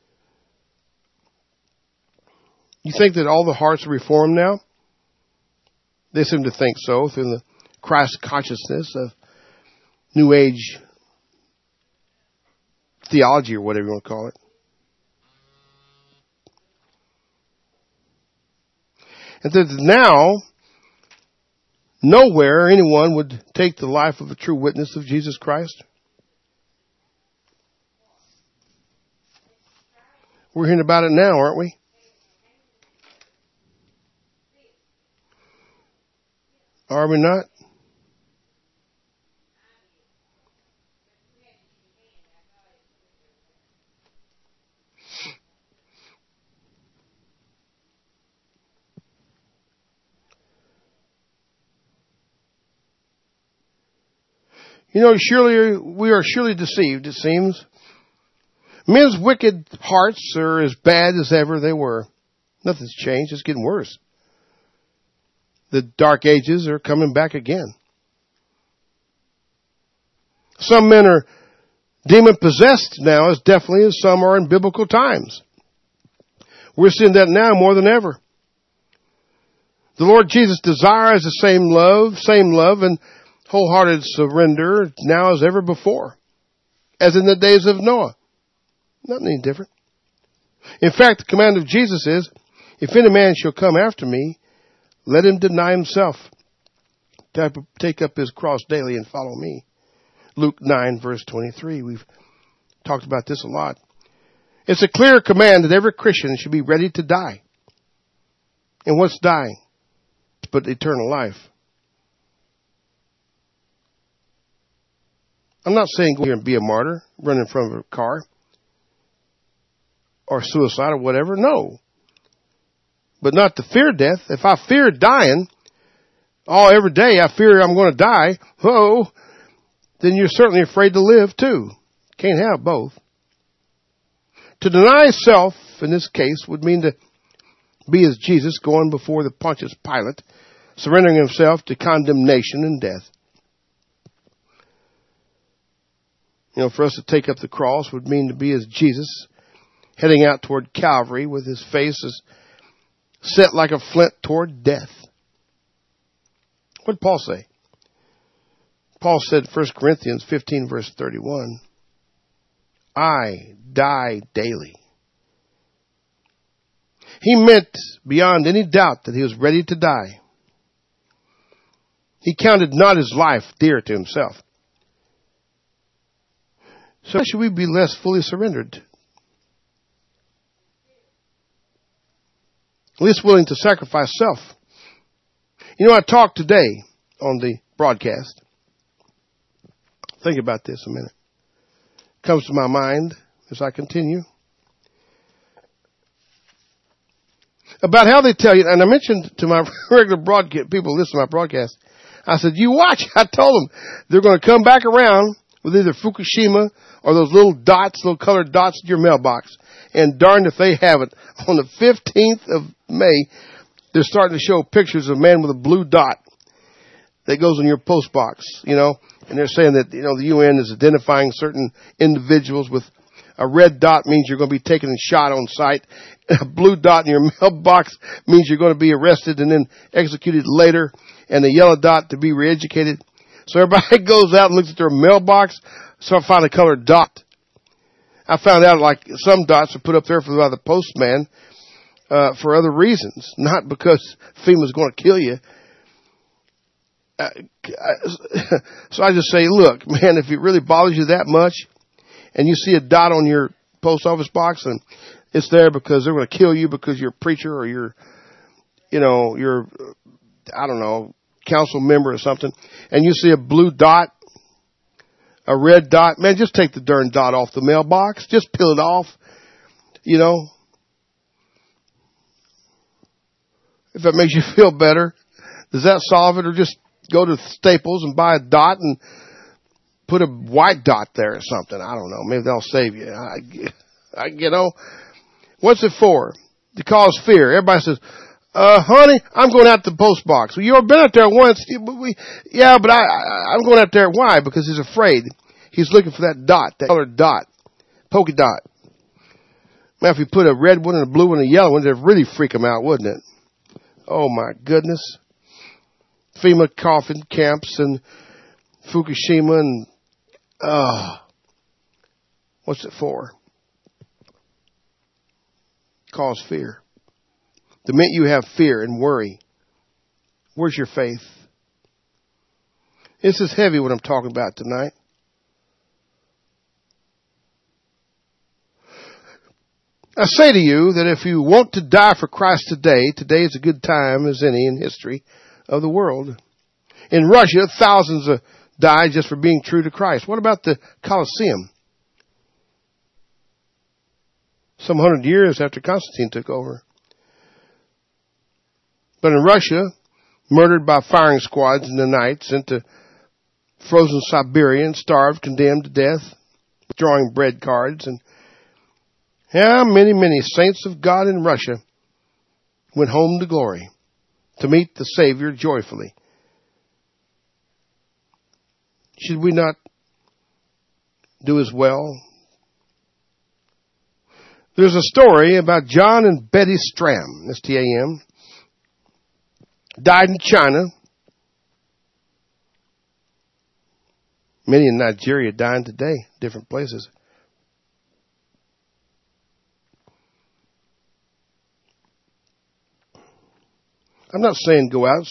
You think that all the hearts are reformed now? They seem to think so through the Christ consciousness of New Age theology or whatever you want to call it. And that now, nowhere anyone would take the life of a true witness of Jesus Christ. We're hearing about it now, aren't we? Are we not? You know, we are surely deceived, it seems. Men's wicked hearts are as bad as ever they were. Nothing's changed. It's getting worse. The dark ages are coming back again. Some men are demon-possessed now as definitely as some are in biblical times. We're seeing that now more than ever. The Lord Jesus desires the same love and wholehearted surrender now as ever before, as in the days of Noah. Not any different. In fact, the command of Jesus is, if any man shall come after me, let him deny himself, take up his cross daily and follow me. Luke 9, verse 23. We've talked about this a lot. It's a clear command that every Christian should be ready to die. And what's dying? But eternal life. I'm not saying go here and be a martyr, run in front of a car, or suicide or whatever. No. But not to fear death. If I fear dying, every day I fear I'm going to die, then you're certainly afraid to live too. Can't have both. To deny self, in this case, would mean to be as Jesus going before the Pontius Pilate, surrendering himself to condemnation and death. You know, for us to take up the cross would mean to be as Jesus, heading out toward Calvary with his face set like a flint toward death. What did Paul say? Paul said, 1 Corinthians 15, verse 31, I die daily. He meant beyond any doubt that he was ready to die. He counted not his life dear to himself. So should we be less fully surrendered? Least willing to sacrifice self. You know, I talked today on the broadcast. Think about this a minute. Comes to my mind as I continue. About how they tell you, and I mentioned to my regular broadcast, people who listen to my broadcast, I said, you watch. I told them they're going to come back around with either Fukushima or those little dots, little colored dots in your mailbox. And darned if they haven't. On the 15th of May, they're starting to show pictures of a man with a blue dot that goes in your post box, you know. And they're saying that, you know, the UN is identifying certain individuals with a red dot means you're going to be taken and shot on sight. A blue dot in your mailbox means you're going to be arrested and then executed later. And a yellow dot to be re-educated. So everybody goes out and looks at their mailbox. So I found a colored dot. I found out like some dots are put up there by the postman for other reasons, not because FEMA's going to kill you. So I just say, look, man, if it really bothers you that much, and you see a dot on your post office box, and it's there because they're going to kill you because you're a preacher or you're I don't know, council member or something, and you see a blue dot, a red dot, man, just take the darn dot off the mailbox. Just peel it off, you know. If that makes you feel better. Does that solve it? Or just go to Staples and buy a dot and put a white dot there or something. I don't know. Maybe they'll save you. You know. What's it for? To cause fear. Everybody says, honey, I'm going out to the post box. Well, you've been out there once. But I'm going out there. Why? Because he's afraid. He's looking for that dot, that colored dot, polka dot. Now, if you put a red one and a blue one and a yellow one, it'd really freak him out, wouldn't it? Oh, my goodness. FEMA coffin camps and Fukushima and, what's it for? Cause fear. The minute you have fear and worry, where's your faith? This is heavy what I'm talking about tonight. I say to you that if you want to die for Christ today, today is a good time as any in history of the world. In Russia, thousands died just for being true to Christ. What about the Colosseum? Some 100 years after Constantine took over. But in Russia, murdered by firing squads in the night, sent to frozen Siberia and starved, condemned to death, drawing bread cards. And many saints of God in Russia went home to glory to meet the Savior joyfully. Should we not do as well? There's a story about John and Betty Stram, S-T-A-M, died in China. Many in Nigeria dying today, different places. I'm not saying go out,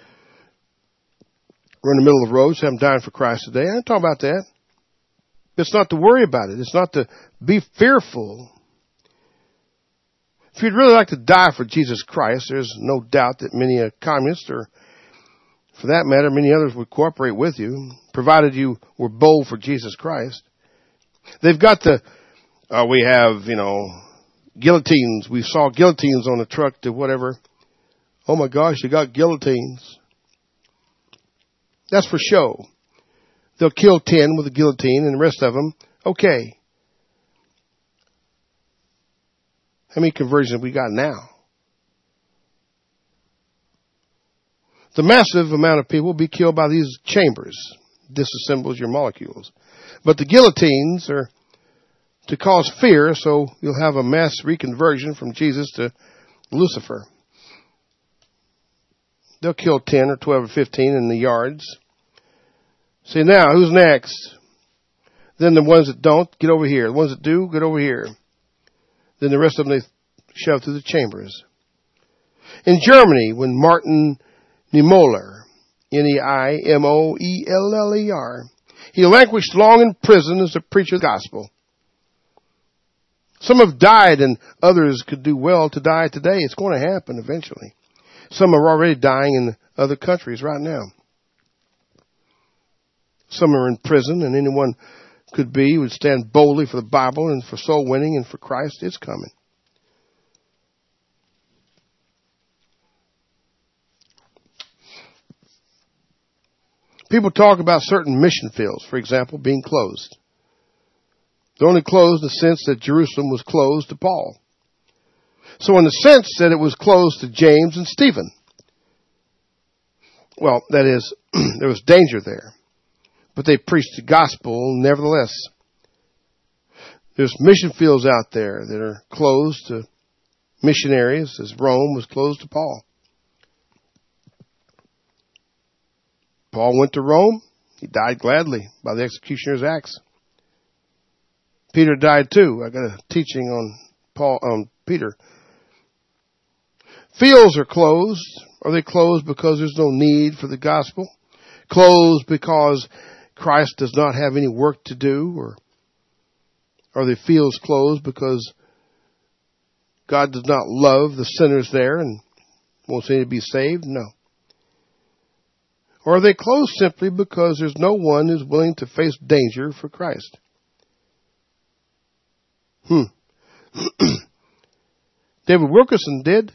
run in the middle of the road, say I'm dying for Christ today. I ain't talking about that. It's not to worry about it. It's not to be fearful. If you'd really like to die for Jesus Christ, there's no doubt that many communists, or for that matter, many others would cooperate with you, provided you were bold for Jesus Christ. They've got we have, guillotines. We saw guillotines on the truck to whatever. Oh my gosh, you got guillotines. That's for show. They'll kill 10 with a guillotine and the rest of them, okay. How many conversions have we got now? The massive amount of people will be killed by these chambers. Disassembles your molecules. But the guillotines are to cause fear, so you'll have a mass reconversion from Jesus to Lucifer. They'll kill 10 or 12 or 15 in the yards. See, now, who's next? Then the ones that don't, get over here. The ones that do, get over here. Then the rest of them they shove through the chambers. In Germany, when Martin Niemöller, N-E-I-M-O-E-L-L-E-R, he languished long in prison as a preacher of the gospel. Some have died and others could do well to die today. It's going to happen eventually. Some are already dying in other countries right now. Some are in prison, and anyone would stand boldly for the Bible and for soul winning and for Christ. It's coming. People talk about certain mission fields, for example, being closed. They're only closed in the sense that Jerusalem was closed to Paul. So in the sense that it was closed to James and Stephen. Well, that is, there was danger there. But they preached the gospel nevertheless. There's mission fields out there that are closed to missionaries, as Rome was closed to Paul. Paul went to Rome. He died gladly by the executioner's axe. Peter died too. I got a teaching on Peter. Fields are closed. Are they closed because there's no need for the gospel? Closed because Christ does not have any work to do? Or are the fields closed because God does not love the sinners there and wants any to be saved? No. Or are they closed simply because there's no one who's willing to face danger for Christ? David Wilkerson did.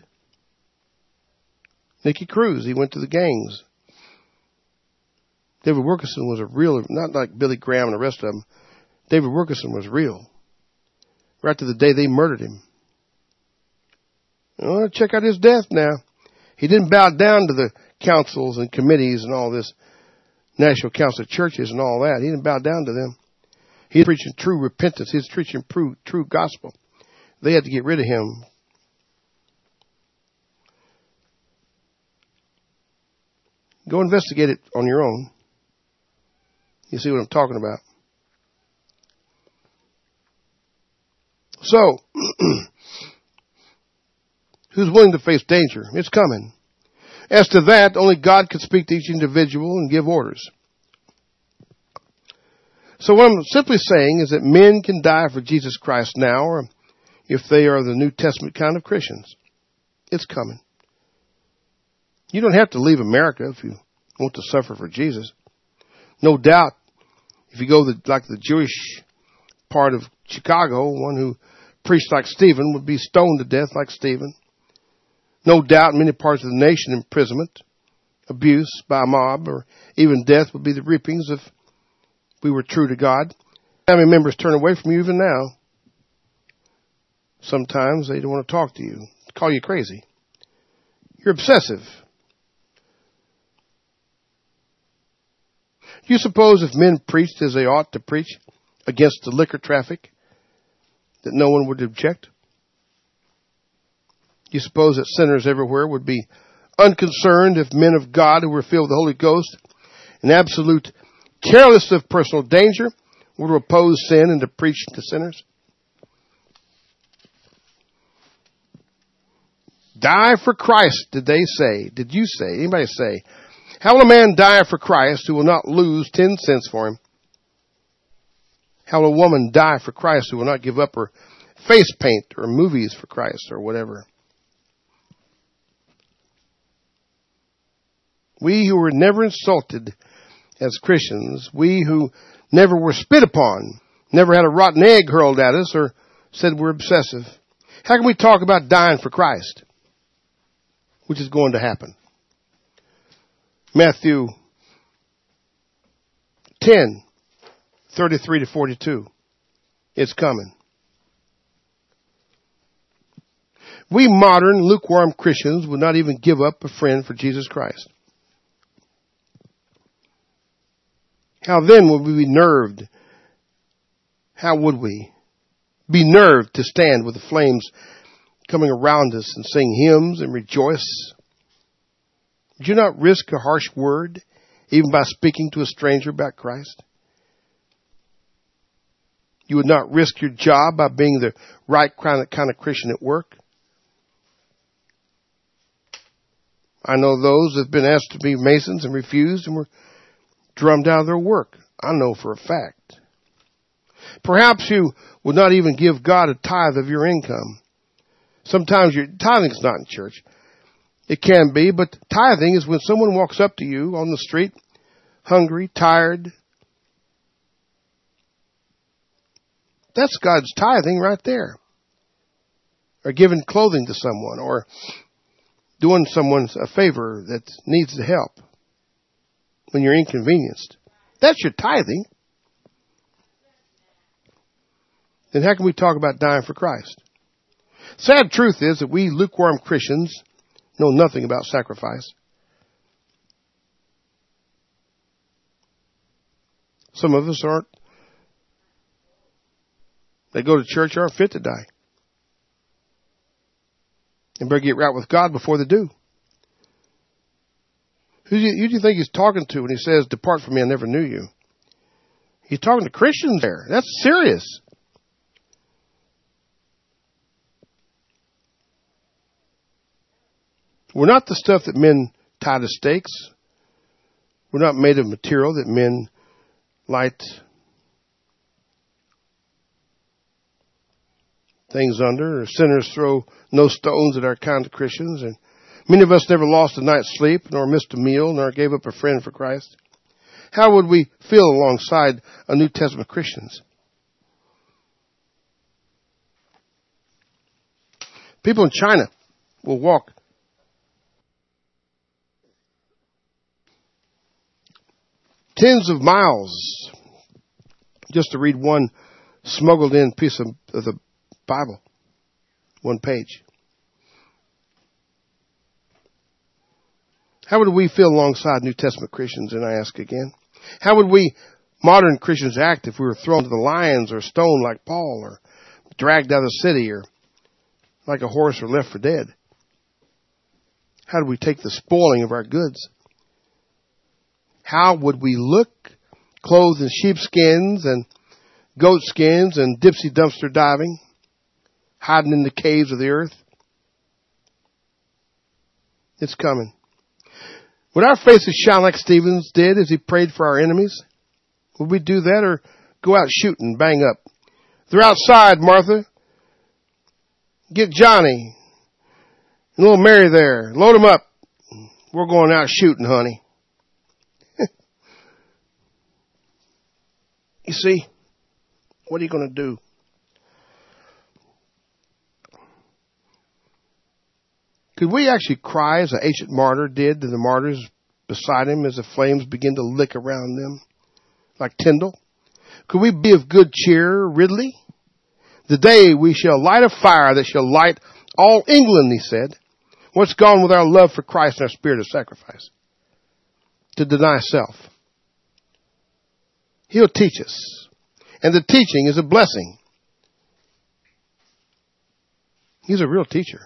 Nicky Cruz, he went to the gangs. David Wilkerson was a real, not like Billy Graham and the rest of them. David Wilkerson was real. Right to the day they murdered him. Well, check out his death now. He didn't bow down to the councils and committees and all this, National Council of Churches and all that. He didn't bow down to them. He was preaching true repentance. He was preaching true gospel. They had to get rid of him. Go investigate it on your own. You see what I'm talking about. So, who's willing to face danger. It's coming. As to that, only God can speak to each individual and give orders. So what I'm simply saying is that men can die for Jesus Christ now, or if they are the New Testament kind of Christians. It's coming. You don't have to leave America if you want to suffer for Jesus. No doubt, if you go like the Jewish part of Chicago, one who preached like Stephen would be stoned to death like Stephen. No doubt in many parts of the nation, imprisonment, abuse by a mob, or even death would be the reapings if we were true to God. Family members turn away from you even now. Sometimes they don't want to talk to you, call you crazy. You're obsessive. Do you suppose if men preached as they ought to preach against the liquor traffic, that no one would object? Do you suppose that sinners everywhere would be unconcerned if men of God who were filled with the Holy Ghost and absolute careless of personal danger were to oppose sin and to preach to sinners? Die for Christ, did they say? Did you say? Anybody say? How will a man die for Christ who will not lose 10 cents for him? How will a woman die for Christ who will not give up her face paint or movies for Christ or whatever? We who were never insulted as Christians, we who never were spit upon, never had a rotten egg hurled at us or said we're obsessive. How can we talk about dying for Christ? Which is going to happen. Matthew 10:33 to 42. It's coming. We modern, lukewarm Christians would not even give up a friend for Jesus Christ. How then would we be nerved? How would we be nerved to stand with the flames coming around us and sing hymns and rejoice? Would you not risk a harsh word, even by speaking to a stranger about Christ? You would not risk your job by being the right kind of Christian at work? I know those that have been asked to be Masons and refused and were drummed out of their work. I know for a fact. Perhaps you would not even give God a tithe of your income. Sometimes your tithing is not in church. It can be, but tithing is when someone walks up to you on the street, hungry, tired. That's God's tithing right there. Or giving clothing to someone, or doing someone a favor that needs the help when you're inconvenienced. That's your tithing. Then how can we talk about dying for Christ? Sad truth is that we lukewarm Christians know nothing about sacrifice. Some of us aren't. They go to church aren't fit to die. And better get right with God before they do. Who do you think he's talking to when he says, "Depart from me, I never knew you"? He's talking to Christians there. That's serious. We're not the stuff that men tie to stakes. We're not made of material that men light things under, or sinners throw no stones at our kind of Christians. And many of us never lost a night's sleep, nor missed a meal, nor gave up a friend for Christ. How would we feel alongside a New Testament Christians? People in China will walk tens of miles just to read one smuggled in piece of the Bible, one page. How would we feel alongside New Testament Christians? And I ask again, how would we modern Christians act if we were thrown to the lions or stoned like Paul, or dragged out of the city, or like a horse, or left for dead? How do we take the spoiling of our goods? How would we look, clothed in sheepskins and goat skins and dipsy dumpster diving, hiding in the caves of the earth? It's coming. Would our faces shine like Stephen's did as he prayed for our enemies? Would we do that or go out shooting, bang up? They're outside, Martha. Get Johnny and little Mary there. Load them up. We're going out shooting, honey. You see, what are you going to do? Could we actually cry as an ancient martyr did to the martyrs beside him as the flames begin to lick around them like Tyndall? Could we be of good cheer, Ridley? The day we shall light a fire that shall light all England, he said. What's gone with our love for Christ and our spirit of sacrifice? To deny self. He'll teach us. And the teaching is a blessing. He's a real teacher.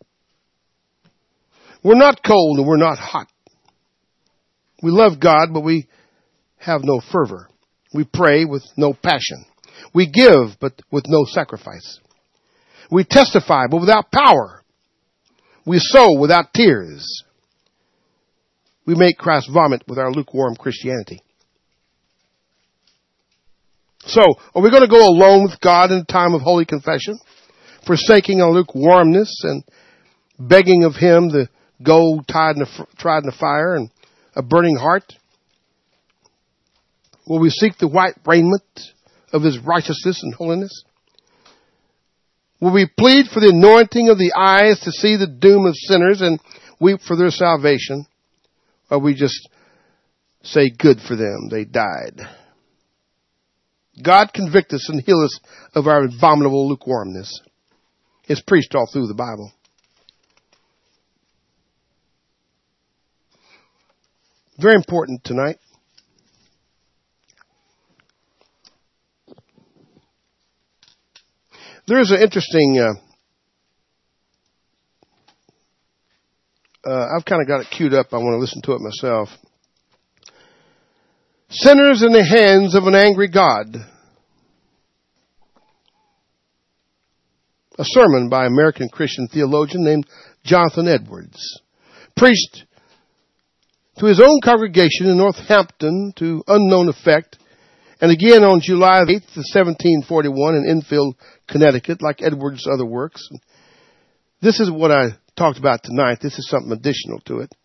We're not cold and we're not hot. We love God, but we have no fervor. We pray with no passion. We give, but with no sacrifice. We testify, but without power. We sow without tears. We make Christ vomit with our lukewarm Christianity. So, are we going to go alone with God in a time of holy confession, forsaking our lukewarmness and begging of Him the gold tried in the fire and a burning heart? Will we seek the white raiment of His righteousness and holiness? Will we plead for the anointing of the eyes to see the doom of sinners and weep for their salvation? Or we just say, good for them, they died. God convict us and heal us of our abominable lukewarmness. It's preached all through the Bible. Very important tonight. There is an interesting, I've kind of got it queued up. I want to listen to it myself. Sinners in the hands of an angry God. A sermon by American Christian theologian named Jonathan Edwards. Preached to his own congregation in Northampton to unknown effect, and again on July 8th, 1741 in Enfield, Connecticut, like Edwards' other works. This is what I talked about tonight. This is something additional to it.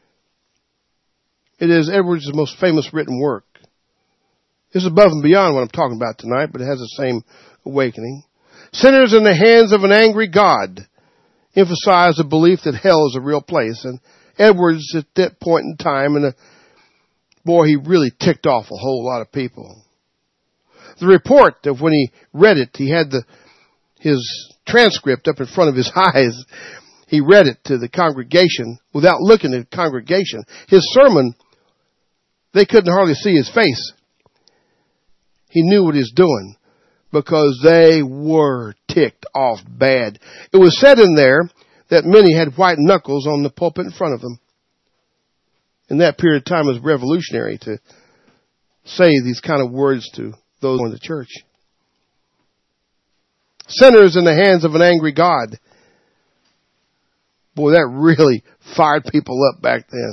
It is Edwards' most famous written work. It's above and beyond what I'm talking about tonight, but it has the same awakening. Sinners in the hands of an angry God emphasize the belief that hell is a real place. And Edwards, at that point in time, he really ticked off a whole lot of people. The report of when he read it, he had his transcript up in front of his eyes. He read it to the congregation without looking at the congregation. His sermon, they couldn't hardly see his face. He knew what he was doing because they were ticked off bad. It was said in there that many had white knuckles on the pulpit in front of them. In that period of time, it was revolutionary to say these kind of words to those in the church. Sinners in the hands of an angry God. Boy, that really fired people up back then.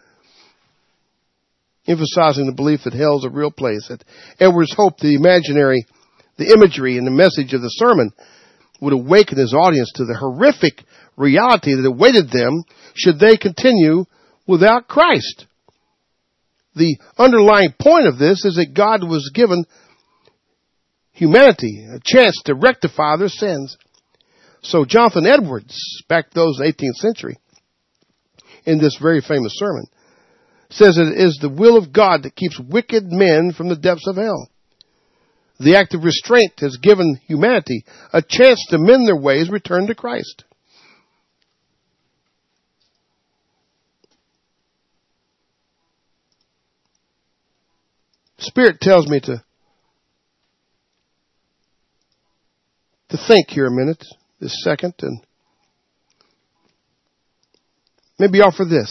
Emphasizing the belief that hell's a real place. That Edwards hoped the imagery and the message of the sermon would awaken his audience to the horrific reality that awaited them should they continue without Christ. The underlying point of this is that God was given humanity a chance to rectify their sins. So Jonathan Edwards, back those 18th century, in this very famous sermon, says it is the will of God that keeps wicked men from the depths of hell. The act of restraint has given humanity a chance to mend their ways, return to Christ. Spirit tells me to think here a minute, this second, and maybe offer this.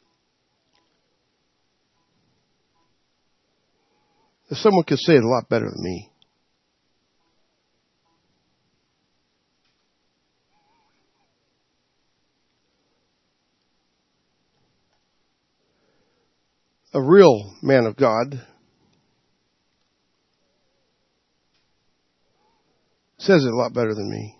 If someone could say it a lot better than me. a real man of God, says it a lot better than me.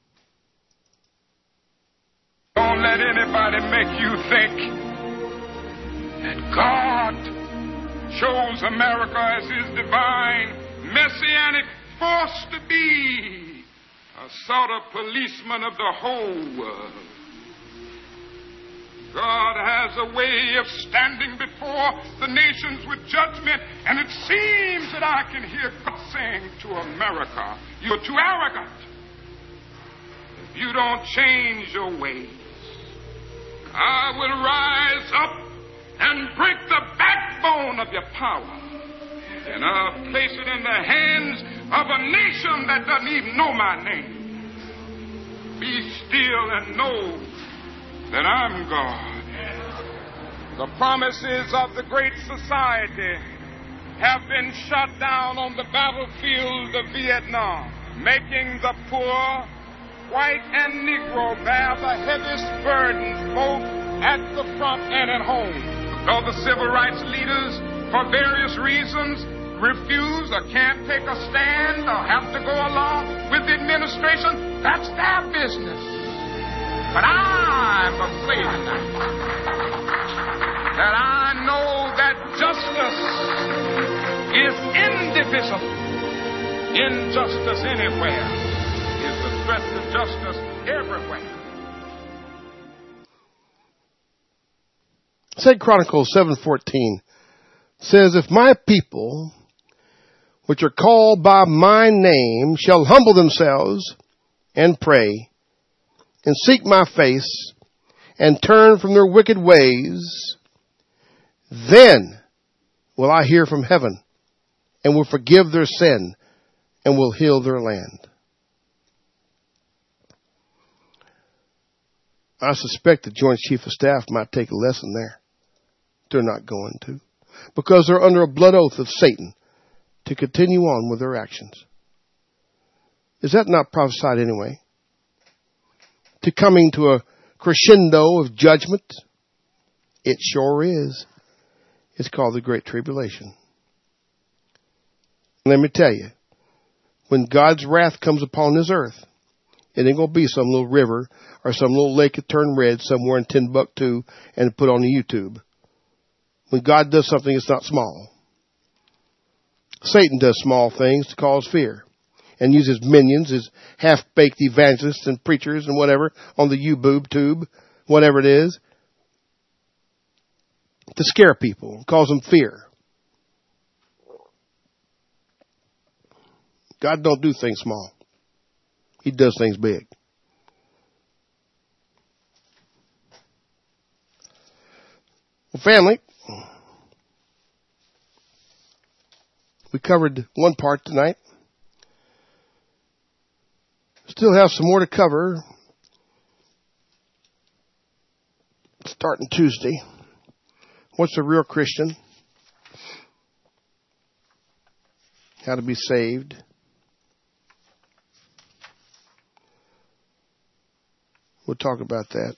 Don't let anybody make you think that God chose America as his divine, messianic force to be a sort of policeman of the whole world. God has a way of standing before the nations with judgment, and it seems that I can hear God saying to America, you're too arrogant. If you don't change your ways, I will rise up and break the backbone of your power, and I'll place it in the hands of a nation that doesn't even know my name. Be still and know that I'm God. The promises of the Great Society have been shot down on the battlefield of Vietnam, making the poor, white and Negro, bear the heaviest burdens both at the front and at home. Though the civil rights leaders, for various reasons, refuse or can't take a stand or have to go along with the administration, that's their business. But I'm afraid that I know that justice is indivisible. Injustice anywhere is the threat to justice everywhere. 2 Chronicles 7:14 says, if my people, which are called by my name, shall humble themselves and pray, and seek my face, and turn from their wicked ways, then will I hear from heaven, and will forgive their sin, and will heal their land. I suspect the Joint Chief of Staff might take a lesson there. They're not going to, because they're under a blood oath of Satan to continue on with their actions. Is that not prophesied anyway? To coming to a crescendo of judgment? It sure is. It's called the Great Tribulation. Let me tell you, when God's wrath comes upon this earth, it ain't going to be some little river or some little lake that turned red somewhere in Timbuktu and put on the YouTube. When God does something, it's not small. Satan does small things to cause fear and uses minions, his half-baked evangelists and preachers and whatever on the YouTube tube, whatever it is, to scare people, cause them fear. God don't do things small. He does things big. Well, family, we covered one part tonight. Still have some more to cover starting Tuesday. What's a real Christian? How to be saved. We'll talk about that.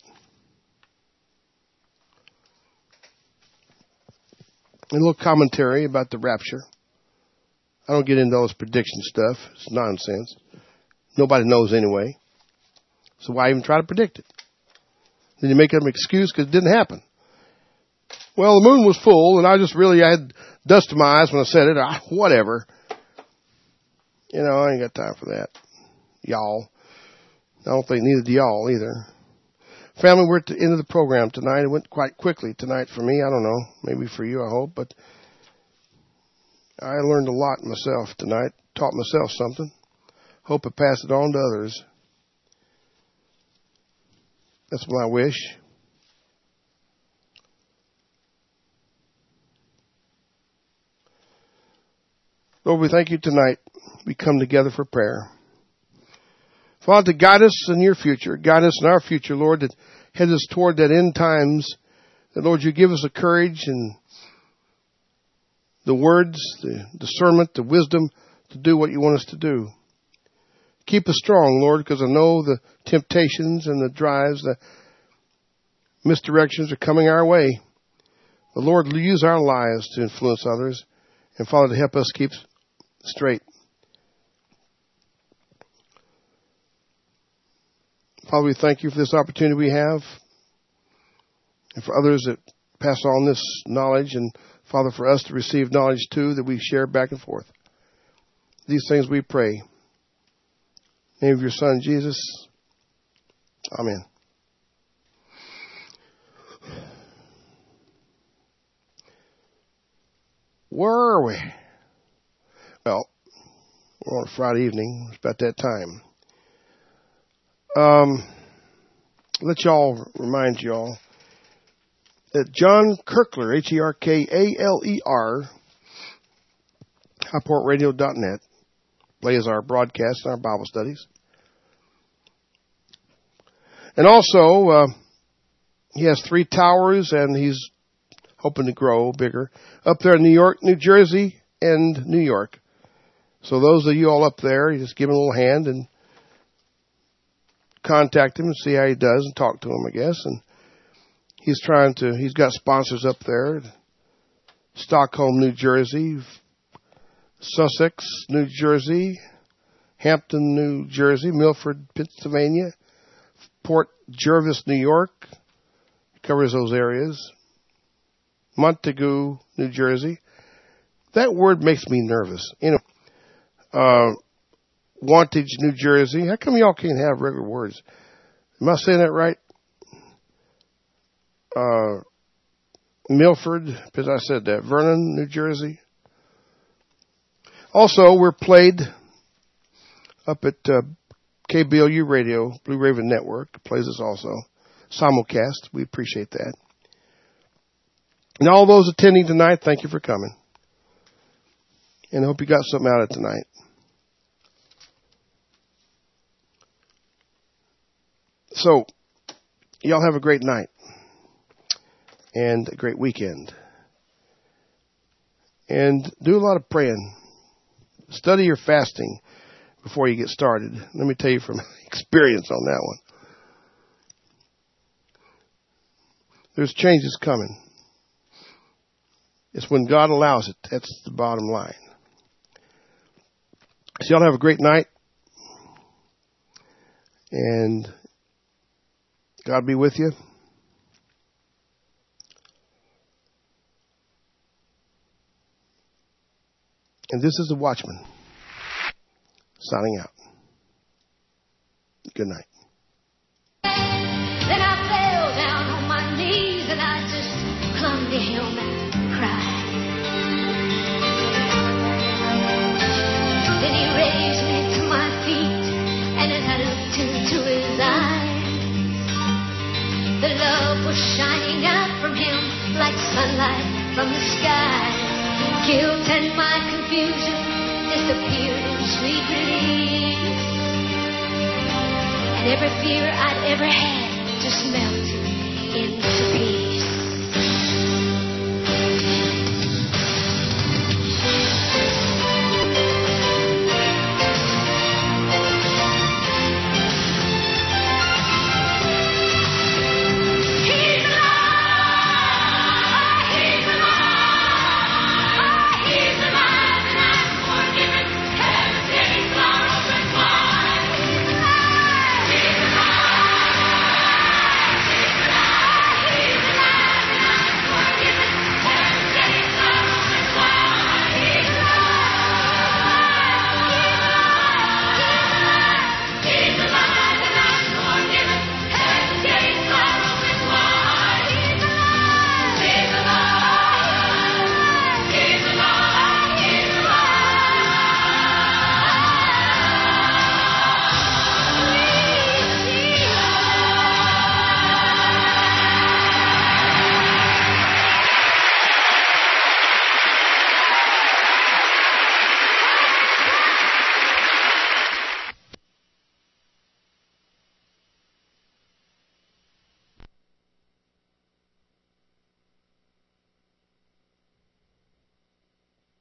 A little commentary about the rapture. I don't get into all this prediction stuff. It's nonsense. Nobody knows anyway. So why even try to predict it? Then you make up an excuse because it didn't happen. Well, the moon was full and I had dust in my eyes when I said it. Whatever. You know, I ain't got time for that. Y'all. I don't think neither do y'all either. Family, we're at the end of the program tonight. It went quite quickly tonight for me. I don't know. Maybe for you, I hope. But I learned a lot myself tonight. Taught myself something. Hope I pass it on to others. That's my wish. Lord, we thank you tonight. We come together for prayer. Father, guide us in your future. Guide us in our future, Lord, that heads us toward that end times. That, Lord, you give us the courage and the words, the discernment, the wisdom to do what you want us to do. Keep us strong, Lord, because I know the temptations and the drives, the misdirections are coming our way. But Lord, use our lives to influence others, and Father, to help us keep straight. Father, we thank you for this opportunity we have, and for others that pass on this knowledge, and Father, for us to receive knowledge too, that we share back and forth. These things we pray. In the name of your Son, Jesus. Amen. Where are we? Well, we're on a Friday evening. It's about that time. Remind y'all that John Kerkler, Herkaleer, highportradio.net, plays our broadcasts and our Bible studies. And also, he has 3 towers, and he's hoping to grow bigger up there in New York, New Jersey, and New York. So those of you all up there, you just give him a little hand and contact him and see how he does and talk to him, I guess. And he's got sponsors up there. Stockholm, New Jersey, Sussex, New Jersey, Hampton, New Jersey, Milford, Pennsylvania, Port Jervis, New York, covers those areas, Montague, New Jersey. That word makes me nervous. Wantage, New Jersey. How come y'all can't have regular words? Am I saying that right? Milford, because I said that. Vernon, New Jersey. Also, we're played up at KBLU Radio, Blue Raven Network. Plays us also. Simulcast. We appreciate that. And all those attending tonight, thank you for coming. And I hope you got something out of it tonight. So, y'all have a great night and a great weekend. And do a lot of praying. Study your fasting before you get started. Let me tell you from experience on that one. There's changes coming. It's when God allows it. That's the bottom line. So y'all have a great night. And God be with you. And this is the Watchman signing out. Good night. Then I fell down on my knees and I just clung to him and cried. Then he raised me to my feet and as I looked into his eyes, the love was shining out from him like sunlight from the sky. Guilt and my confusion disappeared in sweet release. And every fear I'd ever had just melted into peace.